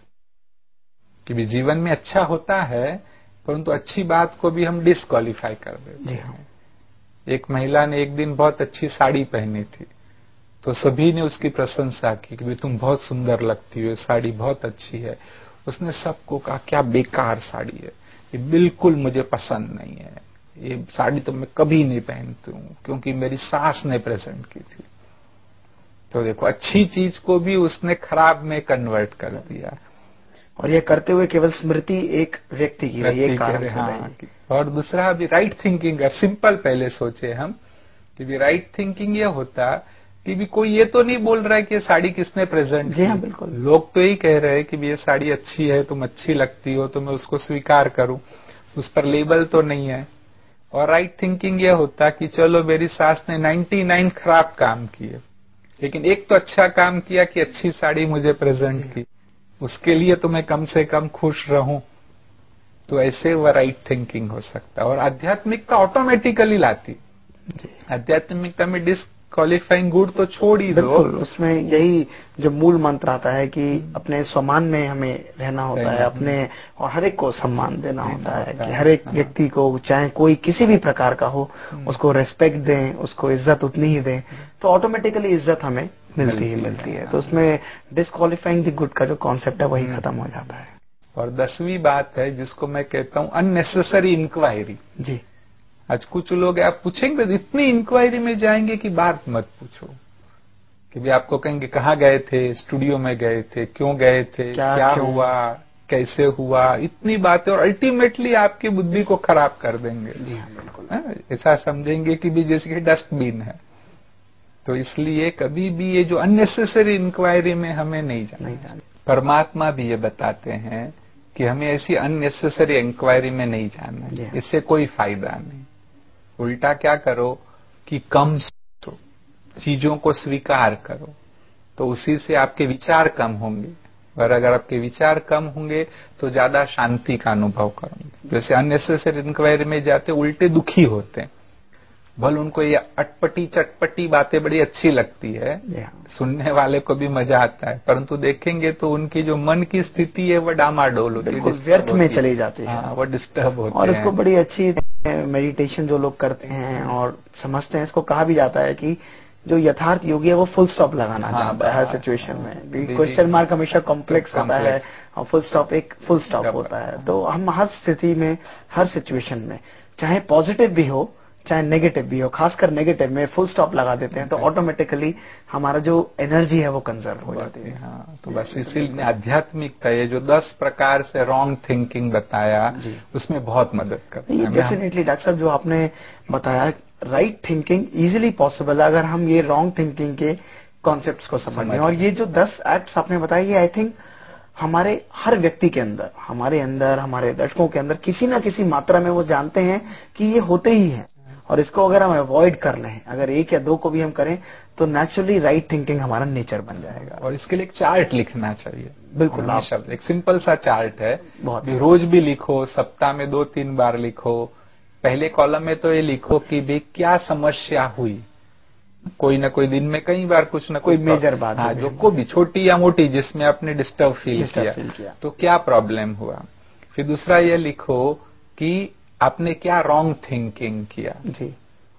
कि भी जीवन में अच्छा होता है परंतु अच्छी बात को भी हम डिसक्वालीफाई कर देते हैं। एक महिला ने एक दिन बहुत अच्छी साड़ी पहनी थी, तो सभी ने उसकी प्रशंसा की कि तुम बहुत सुंदर लगती हो, साड़ी बहुत अच्छी है। उसने सबको कहा क्या बेकार साड़ी है, ये बिल्कुल मुझे पसंद नहीं है, ये साड़ी तो मैं कभी नहीं पहनती हूँ क्योंकि मेरी सास ने प्रेजेंट की थी। तो देखो, अच्छी चीज को भी उसने खराब में कन्वर्ट कर दिया, और ये करते हुए केवल स्मृति एक व्यक्ति की रही, एक कारण से हाँ, रही। और दूसरा भी राइट थिंकिंग है। सिंपल पहले सोचे हम कि भी राइट थिंकिंग ये होता कि भी कोई ये तो नहीं बोल रहा है कि ये साड़ी किसने प्रेजेंट जी की। हाँ, बिल्कुल। लोग तो यही कह रहे हैं कि भी ये साड़ी अच्छी है, तुम अच्छी लगती हो, तो मैं उसको स्वीकार करूं, उस पर लेबल तो नहीं है। और राइट थिंकिंग ये होता कि चलो मेरी सास ने निन्यानवे खराब काम किए, लेकिन एक तो अच्छा काम किया कि अच्छी साड़ी मुझे प्रेजेंट की, उसके लिए तो मैं कम से कम खुश रहूं। तो ऐसे वह राइट थिंकिंग हो सकता है। और आध्यात्मिकता ऑटोमेटिकली लाती, आध्यात्मिकता में डिसक्वालीफाइंग गुड तो छोड़ ही दो। बिल्कुल, उसमें यही जो मूल मंत्र आता है कि अपने सम्मान में हमें रहना होता है, अपने और हर एक को सम्मान देना होता है कि हर एक व्यक्ति को, चाहे कोई किसी भी प्रकार का हो, उसको रेस्पेक्ट दें, उसको इज्जत उतनी ही दें, तो ऑटोमेटिकली इज्जत हमें मिलती ही मिलती है। तो उसमें डिसक्वालीफाइंग द गुड का जो कॉन्सेप्ट है वही खत्म हो जाता है। और दसवीं बात है जिसको मैं कहता हूं अननेसेसरी इंक्वायरी। जी। आज कुछ लोग आप पूछेंगे तो इतनी इंक्वायरी में जाएंगे कि बात मत पूछो, कि भी आपको कहेंगे कहाँ गए थे, स्टूडियो में गए थे, क्यों गए थे, क्या, क्या हुआ, कैसे हुआ, इतनी बातें, और अल्टीमेटली आपकी बुद्धि को खराब कर देंगे। जी हाँ, बिल्कुल। ऐसा समझेंगे कि भी जैसे डस्टबिन है। तो इसलिए कभी भी ये जो अननेसेसरी इंक्वायरी में हमें नहीं जाना। परमात्मा भी ये बताते हैं कि हमें ऐसी अननेसेसरी इंक्वायरी में नहीं जाना है, इससे कोई फायदा नहीं। उल्टा क्या करो कि कम सोचो, चीजों को स्वीकार करो, तो उसी से आपके विचार कम होंगे, और अगर आपके विचार कम होंगे तो ज्यादा शांति का अनुभव करोगे। जैसे अननेसेसरी इंक्वायरी में जाते उल्टे दुखी होते हैं, भल उनको ये अटपटी चटपटी बातें बड़ी अच्छी लगती है, सुनने वाले को भी मजा आता है, परंतु देखेंगे तो उनकी जो मन की स्थिति है वह डामाडोल होती है, व्यर्थ में चली जाती है। हाँ, वो डिस्टर्ब होते हैं। और इसको बड़ी अच्छी मेडिटेशन जो लोग करते हैं और समझते हैं, इसको कहा भी जाता है कि जो यथार्थ योगी है वो फुल स्टॉप लगाना हाँ, जानता है हर सिचुएशन में। क्वेश्चन मार्क हमेशा कॉम्प्लेक्स होता है और फुल स्टॉप एक फुल स्टॉप होता है। तो हम हर स्थिति में, हर सिचुएशन में, चाहे पॉजिटिव भी हो चाहे नेगेटिव भी हो, खासकर नेगेटिव में फुल स्टॉप लगा देते हैं तो ऑटोमेटिकली हमारा जो एनर्जी है वो कंजर्व हो जाती है। हाँ, तो बस इसीलिए आध्यात्मिकता ये जो दस प्रकार से रॉन्ग थिंकिंग बताया उसमें बहुत मदद करता है। डेफिनेटली डॉक्टर साहब, जो आपने बताया राइट थिंकिंग इजीली पॉसिबल है अगर हम ये रॉन्ग थिंकिंग के कॉन्सेप्ट्स को समझ लें। और ये जो दस एक्ट्स आपने बताए, ये आई थिंक हमारे हर व्यक्ति के अंदर, हमारे अंदर, हमारे दर्शकों के अंदर किसी ना किसी मात्रा में वो जानते हैं कि ये होते ही हैं। और इसको अगर हम अवॉइड कर लें, अगर एक या दो को भी हम करें, तो नेचुरली राइट थिंकिंग हमारा नेचर बन जाएगा। और इसके लिए एक चार्ट लिखना चाहिए। बिल्कुल, आप शब्द एक सिंपल सा चार्ट है, बहुत रोज भी लिखो, सप्ताह में दो तीन बार लिखो। पहले कॉलम में तो ये लिखो कि भाई क्या समस्या हुई, कोई ना कोई दिन में कई बार कुछ ना कोई मेजर बात, हाँ, जो को भी छोटी या मोटी जिसमें आपने डिस्टर्ब फील किया, किया तो क्या प्रॉब्लम हुआ। फिर दूसरा ये लिखो कि आपने क्या रॉन्ग थिंकिंग किया। जी,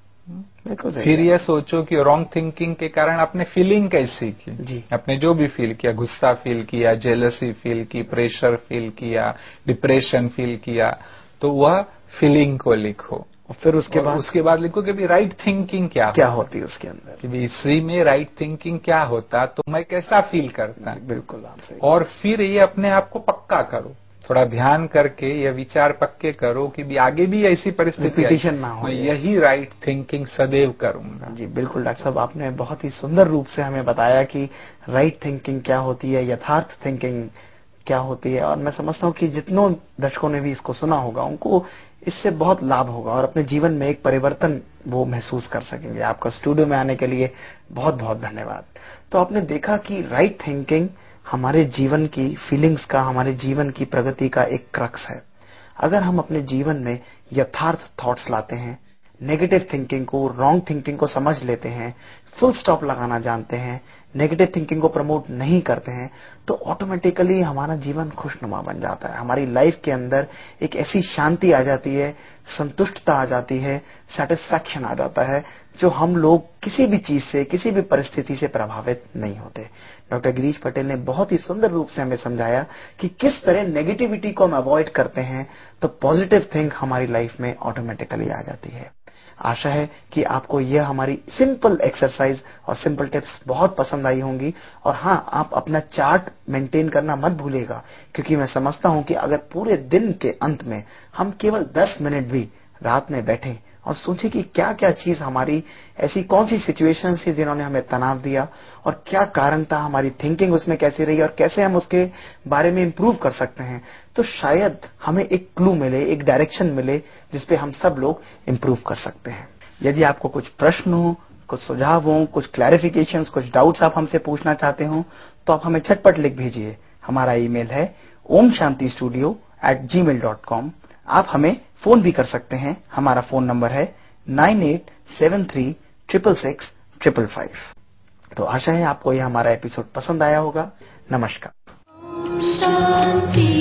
फिर ये सोचो कि रॉन्ग थिंकिंग के कारण आपने फीलिंग कैसी की। जी, आपने जो भी फील किया, गुस्सा फील किया, जेलसी फील की, प्रेशर फील किया, डिप्रेशन फील किया, तो वह फीलिंग को लिखो। और फिर उसके बाद उसके बाद लिखो कि भी राइट थिंकिंग क्या क्या होती है उसके अंदर, कि भी इसी में राइट थिंकिंग क्या होता, तो मैं कैसा फील करता। बिल्कुल आपसे। और फिर ये अपने आप को पक्का करो, थोड़ा ध्यान करके ये विचार पक्के करो कि भी आगे भी ऐसी परिस्थिति ना हो, मैं यही राइट थिंकिंग सदैव करूंगा। जी बिल्कुल डॉक्टर साहब, आपने बहुत ही सुंदर रूप से हमें बताया कि राइट थिंकिंग क्या होती है, यथार्थ थिंकिंग क्या होती है। और मैं समझता हूँ कि जितनों दर्शकों ने भी इसको सुना होगा उनको इससे बहुत लाभ होगा और अपने जीवन में एक परिवर्तन वो महसूस कर सकेंगे। आपका स्टूडियो में आने के लिए बहुत बहुत धन्यवाद। तो आपने देखा कि राइट थिंकिंग हमारे जीवन की फीलिंग्स का, हमारे जीवन की प्रगति का एक क्रक्स है। अगर हम अपने जीवन में यथार्थ थॉट्स लाते हैं, नेगेटिव थिंकिंग को, रॉन्ग थिंकिंग को समझ लेते हैं, फुल स्टॉप लगाना जानते हैं, नेगेटिव थिंकिंग को प्रमोट नहीं करते हैं, तो ऑटोमेटिकली हमारा जीवन खुशनुमा बन जाता है। हमारी लाइफ के अंदर एक ऐसी शांति आ जाती है, संतुष्टता आ जाती है, सेटिस्फैक्शन आ जाता है, जो हम लोग किसी भी चीज से, किसी भी परिस्थिति से प्रभावित नहीं होते। डॉक्टर गिरीश पटेल ने बहुत ही सुंदर रूप से हमें समझाया कि किस तरह नेगेटिविटी को हम अवॉइड करते हैं तो पॉजिटिव थिंग हमारी लाइफ में ऑटोमेटिकली आ जाती है। आशा है कि आपको यह हमारी सिंपल एक्सरसाइज और सिंपल टिप्स बहुत पसंद आई होंगी। और हां, आप अपना चार्ट मेंटेन करना मत भूलिएगा, क्योंकि मैं समझता हूं कि अगर पूरे दिन के अंत में हम केवल दस मिनट भी रात में बैठें और सोचें कि क्या क्या चीज हमारी, ऐसी कौन सी सिचुएशंस थी जिन्होंने हमें तनाव दिया और क्या कारण था, हमारी थिंकिंग उसमें कैसी रही और कैसे हम उसके बारे में इंप्रूव कर सकते हैं, तो शायद हमें एक क्लू मिले, एक डायरेक्शन मिले जिसपे हम सब लोग इंप्रूव कर सकते हैं। यदि आपको कुछ प्रश्न हो, कुछ सुझाव हो, कुछ क्लैरिफिकेशंस, कुछ डाउट्स आप हमसे पूछना चाहते हो, तो आप हमें झटपट लिख भेजिए। हमारा ईमेल है Om Shanti studio at ji mail dot com. आप हमें फोन भी कर सकते हैं। हमारा फोन नंबर है nine eight seven three six six six five five. तो आशा है आपको यह हमारा एपिसोड पसंद आया होगा। नमस्कार।